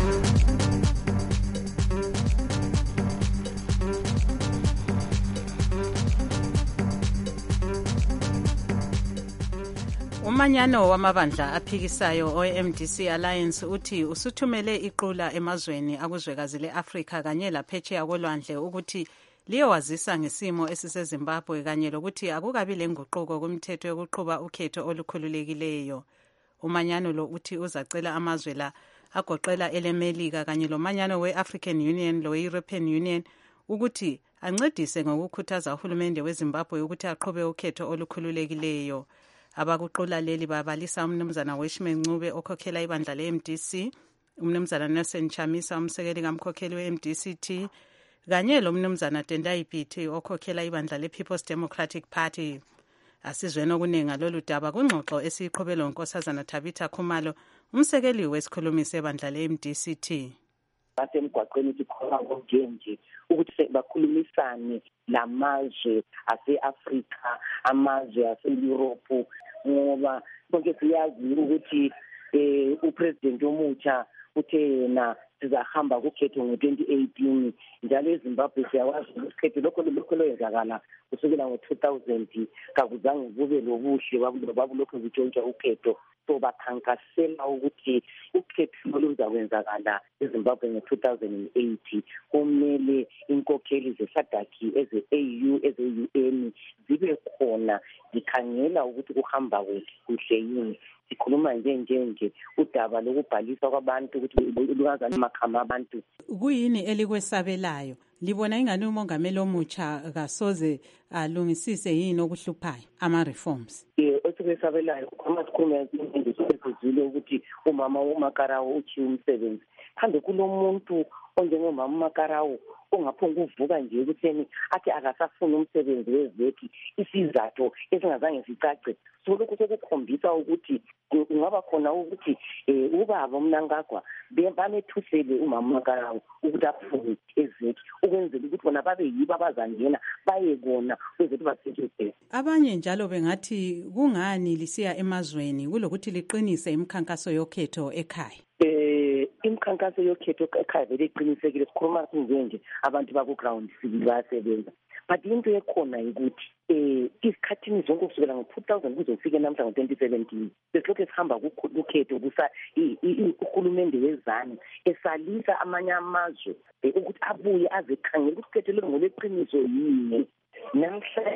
Umanyano wamabandla aphikisayo O M D C Alliance uthi usuthumele iqula emazweni akuzwekazi leAfrika kanye laphetsheya kolwandle ukuthi liyowazisa ngesimo esiseZimbabwe kanye lokuthi akukabi lenguquko kumthetho yokuqhuba ukhetho olukhululekileyo. Umanyano lo uthi uzacela amazwe la agoqela elemelika kanye lomanyano we-African Union lowe-European Union ukuthi ancedise ngokukhuthaza uhulumende weZimbabwe ukuthi aqhube ukhetho olukhululekileyo. Abakuqula leli babalisa umnumzana Weshman Ncube okhokhela ibandla le-M D C, umnumzana Nelson Chamisa umsekeli kamkhokheli we-M D C T, kanye lo mnumzana Tendai Biti okhokhela ibandla le-People's Democratic Party. Asizweni okuningi ngalolu daba kungxoxo esiyiqhubelo uNkosazana Tabitha Khumalo, umsekeli wesikhulumi sebandla le-M D C T. Basemgwaqweni sikhona ngojenje ukuthi bakhulumisane lamazwe ase-Afrika, amazwe ase-Europe, ngoba konke siyazi ukuthi eh upresident omutsha uthe yena sizahamba kukhetho ngo twenty eighteen njalo eZimbabwe siyawazi ukhetho lokho lokho loyenzakala kusukela ngo two thousand kakuzange kube lobuhle babulokho zitshontsha ukhetho. So bakhankasela ukuthi ukhetho oluzakwenzakala eZimbabwe ngo two thousand eight kumele inkokheli zesadaki eze-A U eze-U N zibe khona zikhangela ukuthi kuhamba kuhle yini. Sikhuluma nje nje nje udaba lokubhalisa kwabantu ukuthi lungazana amakhama abantu. Kuyini elikwesabelayo? Libona ingane umongameli omutsha kasoze alungisise yini okuhluphayo ama reforms? Eh esikwesabelayo khona sikhuluma nje sokuzile ukuthi umama uMakarawo uchiya umsebenzi. Kambe kulomuntu onjengomama uMakarawo ongaphonga uvuka nje ukutheni athi akasafuna umsebenzi wezeki isizathu esingazange sicace. So lokho sokukhombisa ukuthi kungaba khona ukuthi eh ubaba uMnangagwa bemethusele umama uMakarawo ukuthi afune ezeki ukwenzela ukuthi bona babe yibo abazangena baye kona ukuthi basetshenziswe. Abanye njalo bengathi kungani lisiya emazweni kulokuthi liqinise imikhankaso yokhetho ekhaya. Eh imikhankaso yokhetho ekhaya vele iqinisekile sikhuluma nje abantu baku ground sibili basebenza. But into ekhona ukuthi eh isikhathini zonke kusukela ngo two thousand kuzofika namhla ngo twenty seventeen besilokhu sihamba kukhetho kusa uhulumende wezanu esalisa amanye amazwe ukuthi abuye azekhangela ukuthi ukhetho lo ngoleqiniso yini. Namhla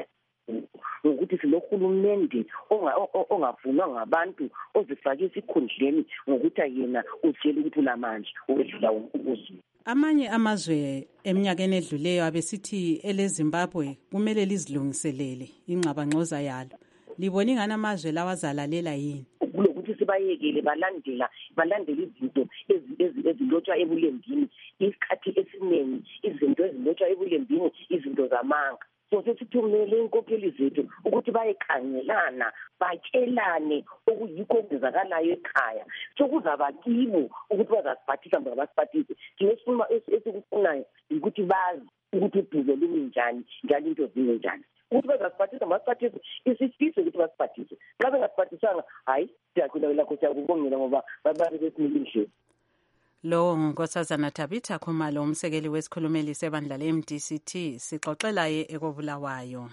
ukuthi silohulumende ongavunwa ngabantu ozifake esikhundleni ngokuthi yena utshela ukuthi ulamandla wedlula ukuzwa. Amanye amazwe eminyakeni edluleyo abesithi eleZimbabwe kumele lizilungiselele ingxabangxoza yalo. Libona ingane amazwe lawazalalela yini? Kulokuthi sibayekele balandela balandela izinto ezilotshwa ebulembini. Isikhathi esiningi izinto ezilotshwa ebulembini izinto zamanga. So sesithumele inkokheli zethu ukuthi bayekhangelana batshelane okuyikho okwenzakalayo ekhaya. So kuzaba kibo ukuthi bazasiphathisa ngoba basiphathise. Ngesifuna esikufunayo ukuthi bazi ukuthi ibhizo limi njani njalo into zinye njani. ukuthi bazasiphathisa masiphathise isifiso ukuthi basiphathise. Xa bengasiphathisanga hayi siyacela lakho siyakubongela ngoba babali besinike indlela. Lo ngunkosazana Tabitha Khumalo umsekeli wesikhulumeli sebandla le-M D C T sixoxela ye ekobulawayo.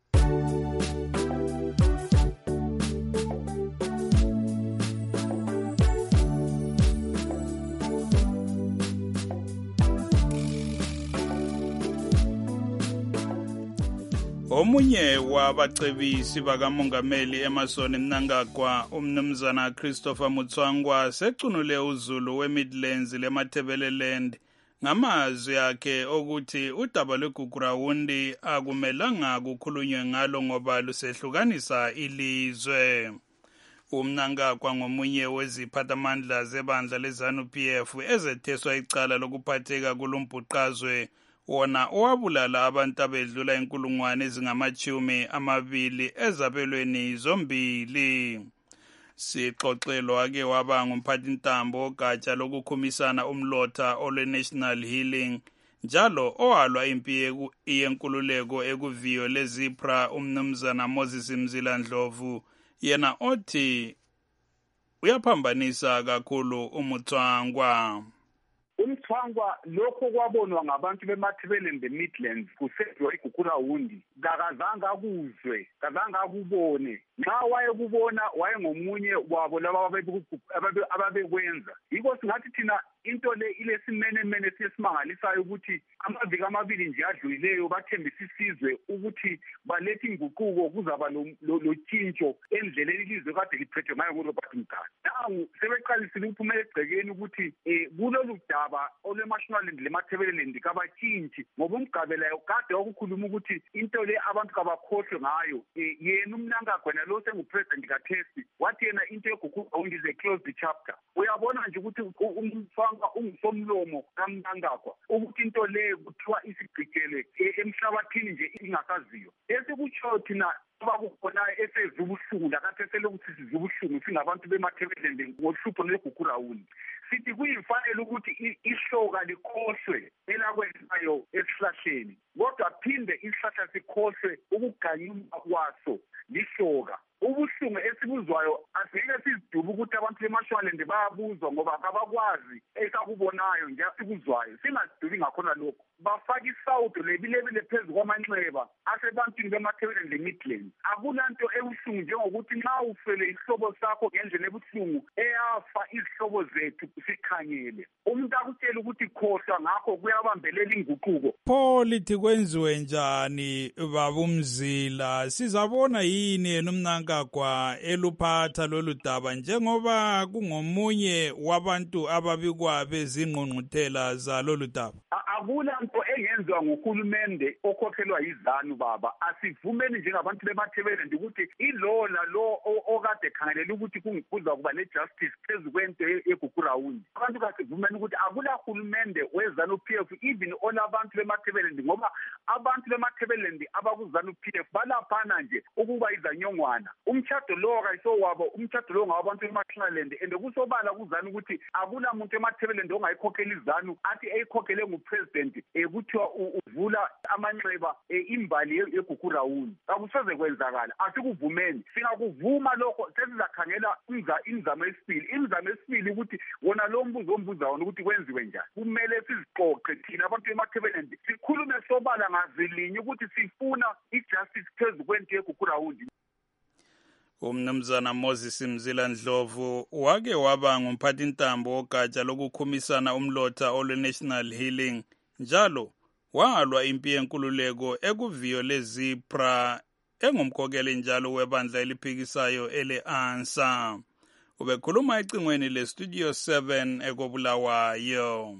Omunye wabacebisi bakamongameli Emmerson Mnangagwa umnumzana Christopher Mutswangwa secunule uZulu weMidlands leMathebeleland ngamazwi akhe okuthi udaba lweGugurawundi akumelanga kukhulunywe ngalo ngoba lusehlukanisa ilizwe. UMnangagwa ngomunye weziphathamandla zebandla leZANU P F ezetheswa icala lokuphatheka kulumbhuqazwe wona owabulala abantu abedlula inkulungwane ezingamachumi amabili ezabelweni zombili. Sixoxelo ake waba ngumphathintambo ogatsha lokukhumisana umlotha olwe-National Healing njalo owalwa impi yenkululeko ekuviyo lezipra umnumzana Moses Mzila Ndlovu yena othi uyaphambanisa kakhulu umuthwangwa. Umthwangwa lokho kwabonwa ngabantu beMathebeleland the Midlands kusenziwa iGugurawundi kakazange akuzwe kazange akubone nxa wayekubona wayengomunye wabo laba ababekwenza. Yiko singathi thina into le ilesimenemene sesimangalisayo ukuthi amaviki amabili nje adlulileyo bathembisa isizwe ukuthi balethe inguquko kuzaba lotshintsho endleleni ilizwe kade liphethwe ngayo nguRobert Mugabe. Nangu sebeqalisile ukuphumela egcekeni ukuthi kulolu daba olweMashonaland leMathebeleland kabatshintshi ngoba uMgabe layo kade wakukhuluma ukuthi into le abantu kabakhohlwe ngayo. Yena uMnangagwa nalo sengupresident kaThesi wathi yena into yeGugurawundi is a closed chapter. Uyabona nje ukuthi umfanga ungusomlomo kaMnangagwa ukuthi into le kuthiwa isigcikele emhlabathini nje ingasaziyo. Esikutsho thina abakukhona esezubuhlungu lakade selokuthi sizubuhlungu singabantu beMathebeleland ngohlupho lweGugurawundi. Sithi kuyimfanele ukuthi ihloka likhohlwe elakwenzayo esihlahleni kodwa phinde isihlahla sikhohlwe ukuganyulwa kwaso lihloka. Ubuhlungu esibuzwayo asingeke siziduba ukuthi abantu beMashonaland bayabuzwa ngoba kabakwazi esakubonayo nje asikuzwayo singazidubi ngakhona lokho. Bafaka isawudo lebilebile phezu kwamanxeba asebantwini beMathebeleland leMidlands. Akulanto ebuhlungu njengokuthi nxa ufele isihlobo sakho ngendlela ebuhlungu eyafa izihlobo zethu sikhangele umuntu akutshela ukuthi khohlwa ngakho kuyabambelela inguquko. Pho lithi kwenziwe njani babumzila? Sizabona yini yena uMnangagwa eluphatha lolu daba njengoba kungomunye wabantu ababikwa bezingqungquthela zalolu daba? Akula nto engenziwa nguhulumende okhokhelwa yiZANU baba. Asivumeni njengabantu beMathebeleland ukuthi ilo lalo okade khangelela ukuthi kuza kuba nejustice phezu kwento yeGugurawundi. Abantu kasivumeni ukuthi akula hulumende weZANU P F even olabantu beMathebeleland ngoba abantu beMathebeleland abakuZANU P F balaphana nje ukuba izanyongwana. Umtshado lo kayisowabo umtshado lo ngabantu beMashonaland and kusobala kuZANU ukuthi akula muntu eMathebeleland ongayikhokhela iZANU athi eyikhokhele ngupresident ekuthiwa uvula amanxeba imbali yeGugurawundi. Akuseze kwenzakala asikuvumeni. Singakuvuma lokho sesizakhangela imizamo esibili imizamo esibili ukuthi wona lo mbuzo ombuza wona ukuthi kwenziwe njani. Kumele sizixoxe thina abantu beMathebeleland sikhulume sobala ngazilinye ukuthi sifuna ijustice phezu kwento yeGugurawundi. Umnumzana Moses Mzila Ndlovu wake waba ngumphathintambo ogatsha lokukhumisana umlotha olwe-National Healing njalo walwa impi yenkululeko ekuviyo lezipra engumkhokeli njalo webandla eliphikisayo ele-ANSA. Ubekhuluma ecingweni le-Studio seven ekobulawayo.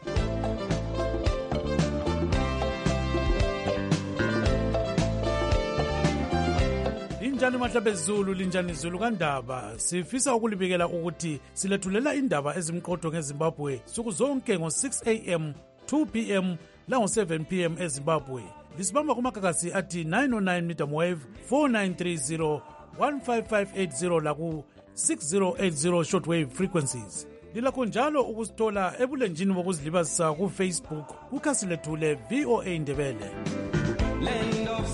Linjani mahlabe Zulu, linjani Zulu kandaba. Sifisa ukulibikela ukuthi silethulela indaba ezimqotho ngeZimbabwe suku zonke ngo-six a m, two p m lango-seven p m eZimbabwe. Lisibamba kumakakasi athi nine oh nine medium wave, four nine three zero, one five five eight zero laku six zero eight zero shortwave frequencies. Lilakho njalo ukusithola ebulenjini bokuzilibazisa ku Facebook kukhasi lethu le V O A Ndebele. Land of sun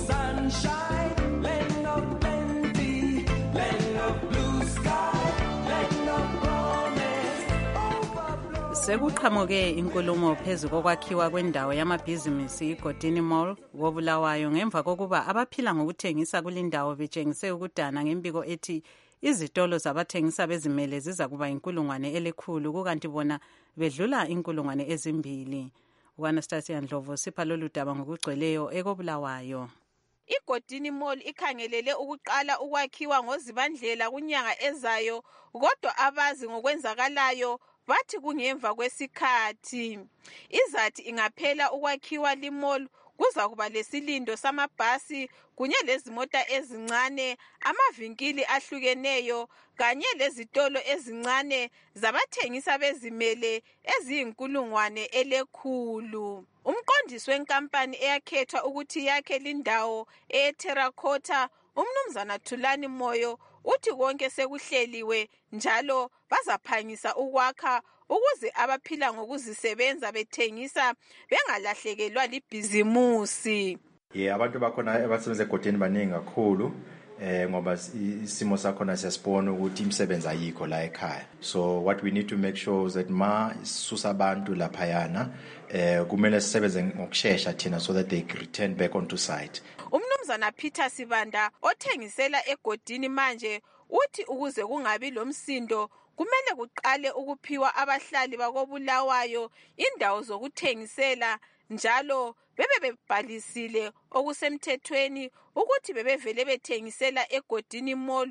sunshine, land of plenty, land of blue sky, land of promise, overflow. Sekuqhamuke inkulumo phezu kokwakhiwa kwendawo yamabhizinisi iGodini Mall koBulawayo ngemva kokuba abaphila ngokuthengisa kulindawo betshengise ukudana ngembiko ethi izitolo zabathengisa bezimele ziza kuba inkulungwane elikhulu kukanti bona bedlula inkulungwane ezimbili. uAnastasia Ndlovu sipha lolu daba ngokugcweleyo ekobulawayo. iGodini Mall ikhangelele ukuqala ukwakhiwa ngozibandlela kunyanga ezayo, kodwa abazi ngokwenzakalayo bathi kungemva kwesikhathi. Izathi ingaphela ukwakhiwa limall kuza kuba lesilindo samabhasi kunye lezimota ezincane, amavinkili ahlukeneyo kanye lezitolo ezincane zabathengisa bezimele eziyinkulungwane elekhulu. Umqondisi wenkampani eyakhethwa ukuthi yakhe lindawo eTerracotta, umnumzana Thulani Moyo, uthi konke sekuhleliwe njalo bazaphangisa ukwakha ukuze abaphila ngokuzisebenza bethengisa bengalahlekelwa libhizimusi. Yeah, abantu bakhona abasebenza egodini baningi kakhulu eh ngoba isimo sakhona siyasibona ukuthi imisebenzi ayikho la ekhaya. So what we need to make sure is that ma susa abantu lapha yana eh kumele sisebenze ngokusheshsha thina so that they return back onto site. Umnumzana Peter Sibanda othengisela egodini manje uthi ukuze kungabi lomsindo kumele kuqale ukuphiwa abahlali bakobulawayo indawo zokuthengisela njalo bebe bebhalisile okusemthethweni ukuthi bebevele bethengisela eGodini Mall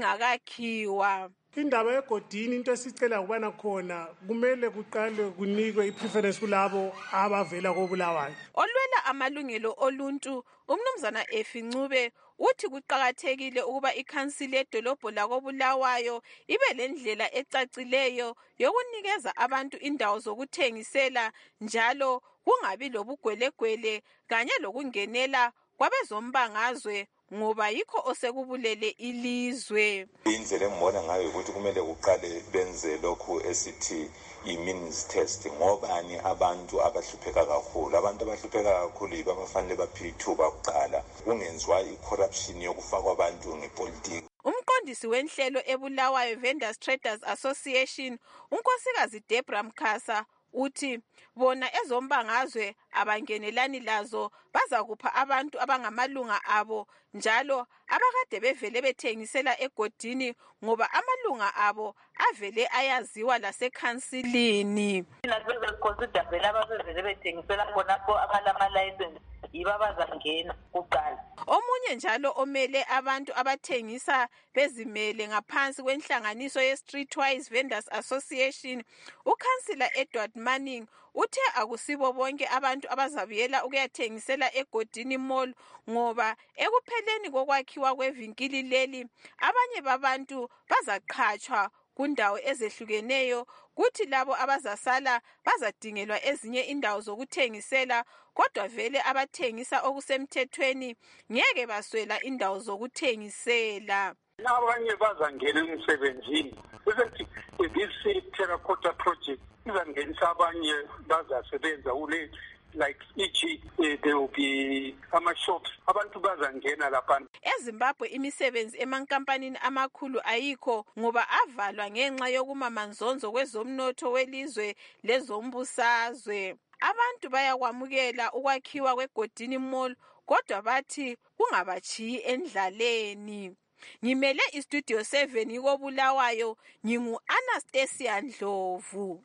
ingakakhiwa. Indaba yegodini into esicela ukubana khona kumele kuqale kunikwe ipreference kulabo abavela kobulawayo. Olwela amalungelo oluntu umnumzana Efincube uthi kuqakathekile ukuba ikhansili yedolobho lakobulawayo ibe lendlela ecacileyo yokunikeza abantu indawo zokuthengisela njalo kungabi lobugwelegwele kanye lokungenela kwabezombangazwe ngoba yikho osekubulele ilizwe. Indlela engibona ngayo ukuthi kumele kuqale benze lokhu esithi i-means test ngobani abantu abahlupheka kakhulu. Abantu abahlupheka kakhulu yibo abafanele baphiwe ithuba kuqala kungenziwa i-corruption yokufakwa abantu ngepolitiki. Umqondisi wenhlelo eBulawayo Vendors Traders Association unkosikazi Debra Mkhasa uthi bona ezombangazwe abangenelani lazo bazakupha abantu abangamalunga abo njalo abakade bevele bethengisela egodini ngoba amalunga abo avele ayaziwa lasekhansilini. Consider vele abavele bethengisela khonapho abalama license yiba bazangena kuqala. Omunye njalo omele abantu abathengisa bezimele ngaphansi kwenhlanganiso ye-Streetwise Vendors Association, ukansila Edward Manning uthe akusibo bonke abantu abazabuyela ukuyathengisela eGodini Mall ngoba ekupheleni kokwakhiwa kwevinkili leli abanye babantu bazaqhatshwa kundawo ezehlukeneyo kuthi labo abazasala bazadingelwa ezinye indawo zokuthengisela kodwa vele abathengisa okusemthethweni ngeke baswela indawo zokuthengisela. Abanye bazangena emsebenzini ukuthi this Terracotta project izangenisa abanye bazasebenza ule like e g uh, there will be ama shops abantu bazangena lapha. eZimbabwe imisebenzi emankampanini amakhulu ayikho ngoba avalwa ngenxa yokumamanzonzo kwezomnotho welizwe lezombusazwe. Abantu bayakwamukela ukwakhiwa kweGodini Mall kodwa bathi kungabachiyi endlaleni. Ngimele istudio seven ikobulawayo ngingu Anastasia Ndlovu.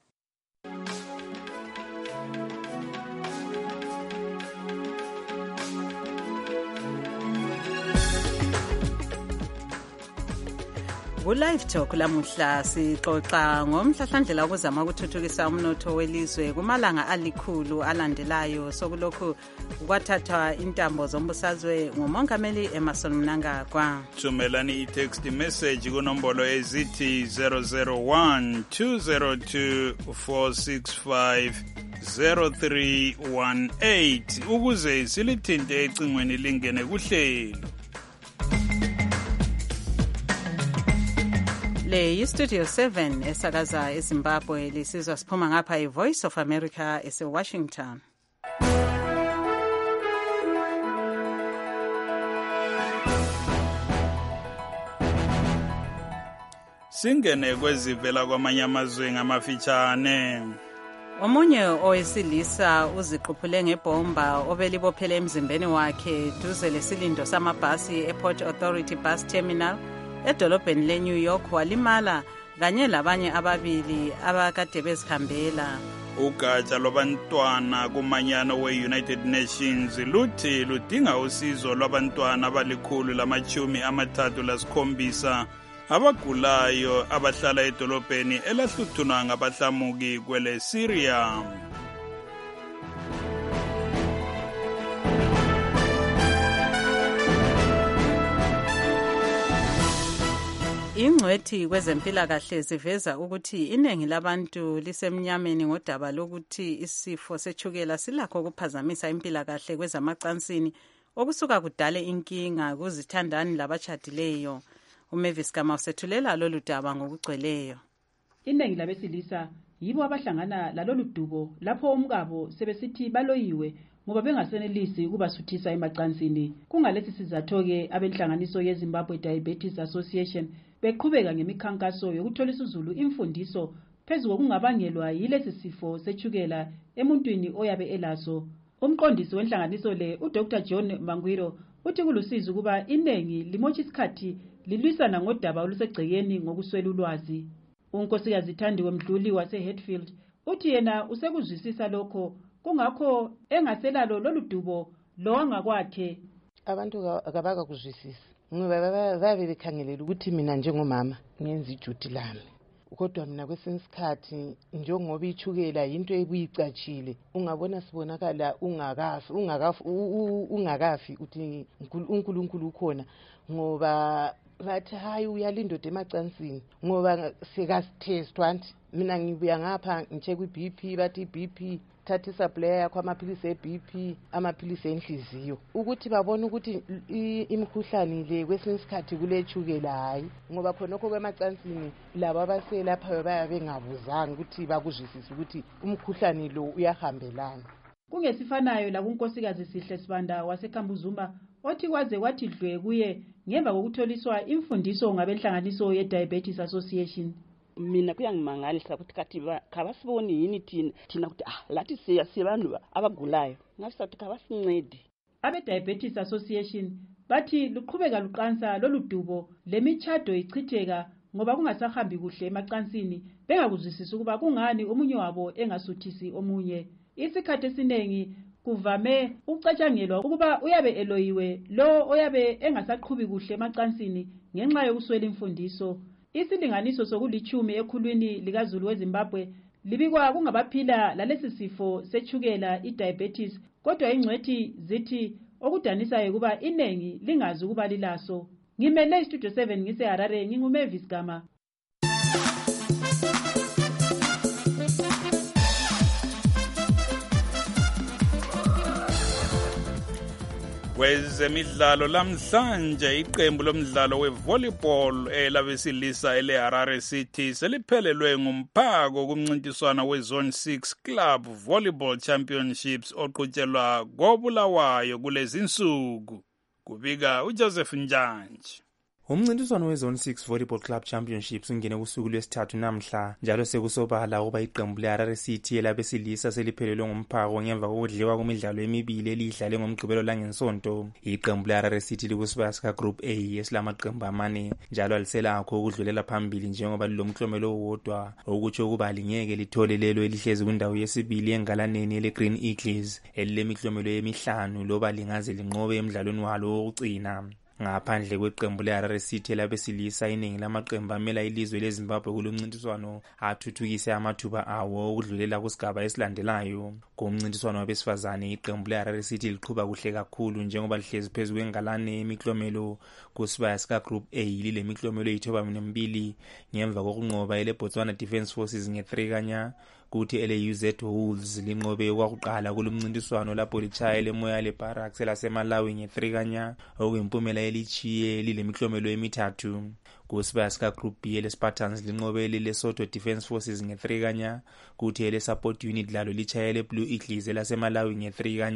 Ku-Live Talk lamuhla sixoxa ngomhlahlandlela ukuzama ukuthuthukisa umnotho welizwe kumalanga alikhulu alandelayo sokulokhu kwathathwa intambo zombusazwe ngumongameli Emmerson Mnangagwa. Thumelani i-text message kunombolo ezithi zero zero one two zero two four six five zero three one eight ukuze silithinte ecingweni lingene kuhlelo. Le yi-Studio seven esakaza eZimbabwe lisizwa siphuma ngapha i-Voice of America ese-Washington. singene kwezivela kwamanye amazwe ngamafitshane. Omunye owesilisa uziquphule ngebhomba obelibophele emzimbeni wakhe duze lesilindo samabhasi ePort Authority Bus Terminal edolobheni leNew York walimala kanye labanye ababili abakade bezihambela. Ugatsha lwabantwana kumanyano we-United Nations luthi ludinga usizo lwabantwana abalikhulu lamachumi amathathu lasikhombisa abagulayo abahlala edolobheni elahluthunwa ngabahlamuki kwele Syria. Ingcwethi kwezempilakahle ziveza ukuthi iningi labantu lisemnyameni ngodaba lokuthi isifo sethukela silakho ukuphazamisa impilakahle kwezamacansini okusuka kudale inkinga kuzithandani labachadileyo. uMavis Gama usethulela lolu daba ngokugcweleyo. Iningi labesilisa yibo abahlangana lalolu dubo lapho umkabo sebesithi baloyiwe ngoba bengasenelisi ukubasuthisa emacansini. Kungalesi sizatho-ke abenhlanganiso yeZimbabwe Diabetes Association beqhubeka ngemikhankaso yokutholisa uzulu imfundiso phezu kokungabangelwa yilesi sifo sethukela emuntwini oyabe elaso. Umqondisi wenhlanganiso le uDr John Mangwiro uthi kulusizi ukuba iningi limotsha isikhathi lilwisana ngodaba olusegcekeni ngokuswela ulwazi. Unkosikazi Thandiwe Mdluli wase-Hatfield uthi yena usekuzwisisa lokho kungakho engaselalo lolu dubo lo wangakwakhe. Abantu akabaka kuzwisisa ngoba babe bekhangelela ukuthi mina njengomama ngenza ijuti lami, kodwa mina kwesinye isikhathi njengoba ithukela yinto ebuyicatshile ungabona sibonakala ungakafi ungakafi ungakafi uthi uNkulunkulu ukhona ngoba bathi hayi uyalindoda emacansini ngoba sekasithestwa nti mina ngibuya ngapha ngicheck i-B P bathi i-B P thatha supply yakho amaphilisi e-B P amaphilisi enhliziyo ukuthi babone ukuthi imikhuhlane le kwesinye isikhathi kulethukela hayi ngoba khonokho kwemacansini labo abaselapha baya bengabuzanga ukuthi bakuzwisise ukuthi umkhuhlane lo uyahambelana. Kungesifanayo lakunkosikazi Sihle Sibanda waseKambuzumba othi kwaze kwathi dlwe kuye ngemva kokutholiswa imfundiso ngabenhlanganiso ye-Diabetes Association. Mina kuyangimangalisa ukuthi kathi kabasiboni yini thina thina ukuthi ah lathi siya sibantu abagulayo ngasathi kabasincede. Abe-Diabetes Association bathi luqhubeka luqansa lolu dubo lemichado ichitheka ngoba kungasahambi kuhle emacansini bengakuzwisisi ukuba kungani omunye wabo engasuthisi omunye. Isikhathi esiningi kuvame ukucatshangelwa ukuba uyabe eloyiwe lo oyabe engasaqhubi kuhle emacansini ngenxa yokuswela imfundiso. Isilinganiso sokulichumi ekhulwini likaZulu weZimbabwe libikwa kungabaphila lalesi sifo sethukela i-diabetes, kodwa ingcwethi zithi okudanisayo kuba iningi lingazi ukuba lilaso. Ngimele iStudio seven ngise-Harare nginguMavis Gama. Kwezemidlalo lamhlanje iqembu lomdlalo wevolleyball elabesilisa ele-Harare City seliphelelwe ngumphako kumncintiswano we-Zone six Club Volleyball Championships oqhutshelwa koBulawayo kulezi nsuku. Kubika uJoseph Njanji. Umncintiswano weZone six Volleyball Club Championships ungene kusuku lwesithathu namhla njalo sekusobala ukuba iqembu leHarare City elabesilisa seliphelelwe ngumphako ngemva kokudliwa kwemidlalo emibili elidlale ngomgqibelo langensonto. Iqembu leHarare City likusibaya sika Group A esilamaqembu amane njalo aliselakho ukudlulela phambili njengoba lilomklomelo owodwa okutsho ukuba lingeke lithole lelo elihlezi kwindawo yesibili engalaneni ele-Green Eagles elilemiklomelo emihlanu loba lingaze linqobe emidlalweni walo wokugcina. Ngaphandle kweqembu leHarare City elabesilisa iningi lamaqembu amela ilizwe leZimbabwe kulomncintiswano athuthukise amathuba awo okudlulela kusigaba esilandelayo. Kumncintiswano wabesifazane iqembu leHarare City liqhuba kuhle kakhulu njengoba lihlezi phezu kwengalane emiklomelo kusibaya sika Group A lilemiklomelo eyithoba mbili ngemva kokunqoba eleBotswana Defence Forces nge-three kanya kuthi ele-U Z Wolves linqobe okwakuqala kulomncintiswano lapho litshaya lemoya leBarracks elaseMalawi nge-three kanya okuyimpumela elichiye lilemiklomelo emithathu. Kusibaya sika Group B ele-Spartans linqobe le-Lesotho Defence Forces nge-three kanya kuthi ele-Support Unit lalo litshaya le-Blue Eagles elaseMalawi nge-three kanya.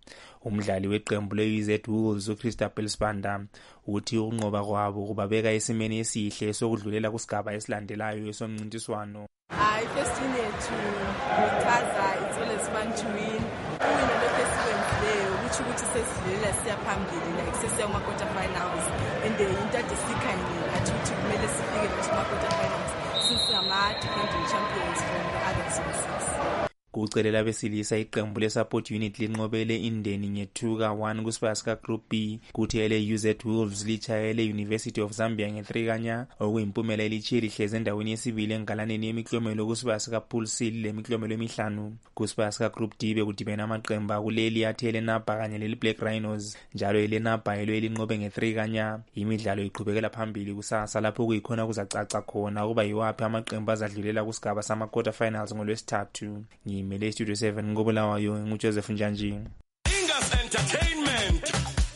Umdlali weqembu le-U Z Wolves uChristopher Sibanda uthi ukunqoba kwabo kubabeka esimeni esihle sokudlulela kusigaba esilandelayo esomncintiswano. I first needed to Mutaza, it's always fun to win. Win the festivals there, which which says siya phambili like sesiya kuma quarter finals and the interdisciplinary activity kumele sifike kuma quarter finals since ama defending champions from the other sources. Kucelela besilisa iqembu le-support unit linqobele indeni nge-two ka one kusibaya sika group B, kuthi ele-U Z Wolves lichayele University of Zambia nge-three kanya, okuyimpumela elitshiye lihlezi endaweni yesibili engalaneni yemiklomelo kusibaya sika pool C lemiklomelo emihlanu. Kusibaya sika group D bekudibene amaqembu akuleli athi elenapa kanye leli-Black Rhinos, njalo elenapa elo elinqobe nge-three kanya. Imidlalo iqhubekela phambili kusasa lapho kuyikhona kuzacaca khona ukuba yiwaphi amaqembu azadlulela kusigaba sama-quarter finals ngolwesithathu. Mele Studio seven ngobulawayo nguJoseph Njanji. Ingas Entertainment.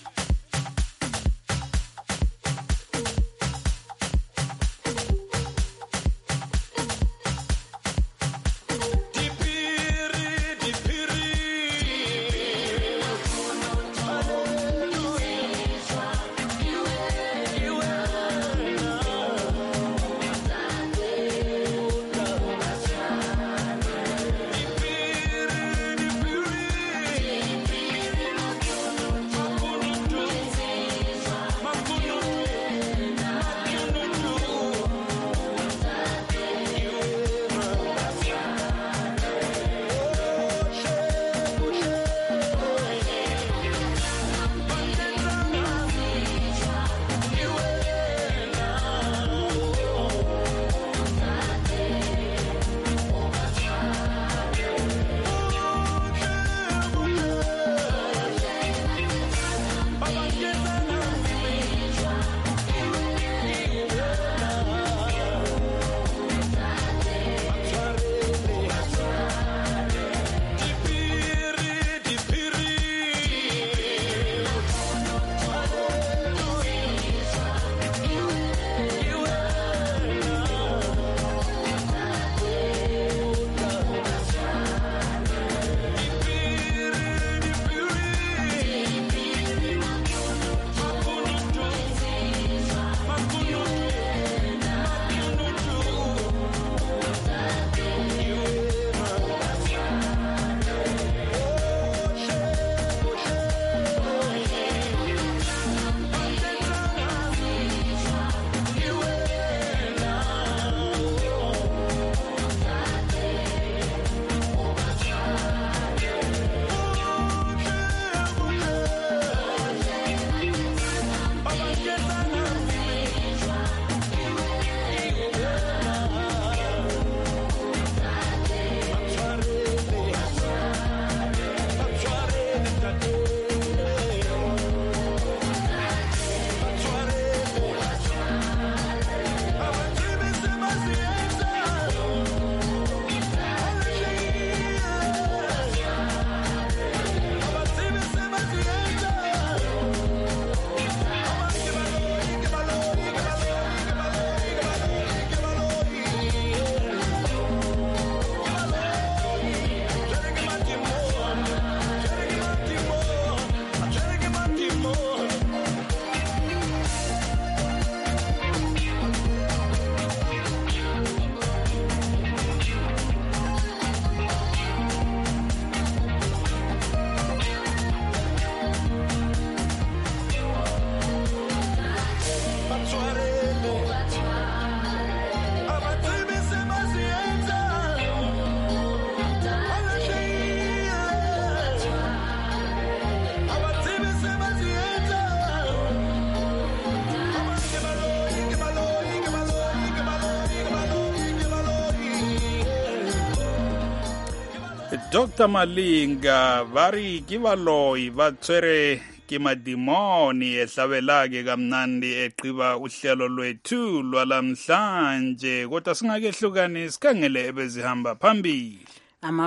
Doctor Malinga vari ke baloi ba tswere ke madimoni ehlabelake kamnandi eqiba uhlelo lwethu lwalamhlanje kodwa singakehlukani sikhangele ebezihamba phambili.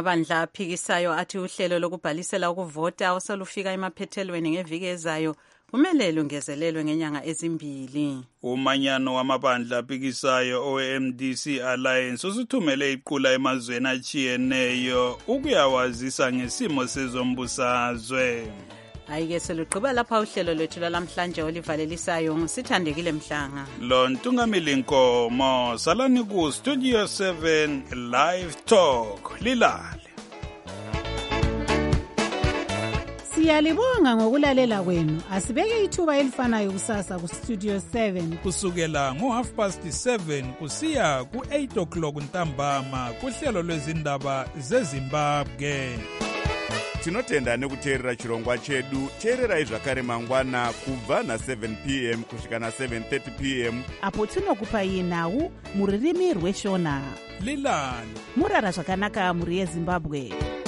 Amabandla aphikisayo athi uhlelo lokubhalisela ukuvota oselufika emaphethelweni ngeviki ezayo kumele lungezelelwe ngenyanga ezimbili. Umanyano wamabandla aphikisayo owe-M D C Alliance usuthumele iqula emazweni achiyeneyo ukuyawazisa ngesimo sezombusazwe. Ayike selugqiba lapha uhlelo lwethu lwalamhlanje olivalelisayo ngusithandekile Mhlanga. Lo Ntungamili Nkomo, salani ku Studio seven Live Talk. Lilale. Siyalibonga ngokulalela kwenu. Asibeke ithuba elifanayo kusasa ku Studio seven kusukela ngo half past seven kusiya ku eight o'clock ntambama kuhlelo lwezindaba zeZimbabwe. Tinotenda nekuteerera chirongwa chedu. Teererai zvakare mangwana kubva na seven p m kusvika na seven thirty p m apo tinokupai nhau muririmi rweshona. Lilani murara zvakanaka muri yeZimbabwe.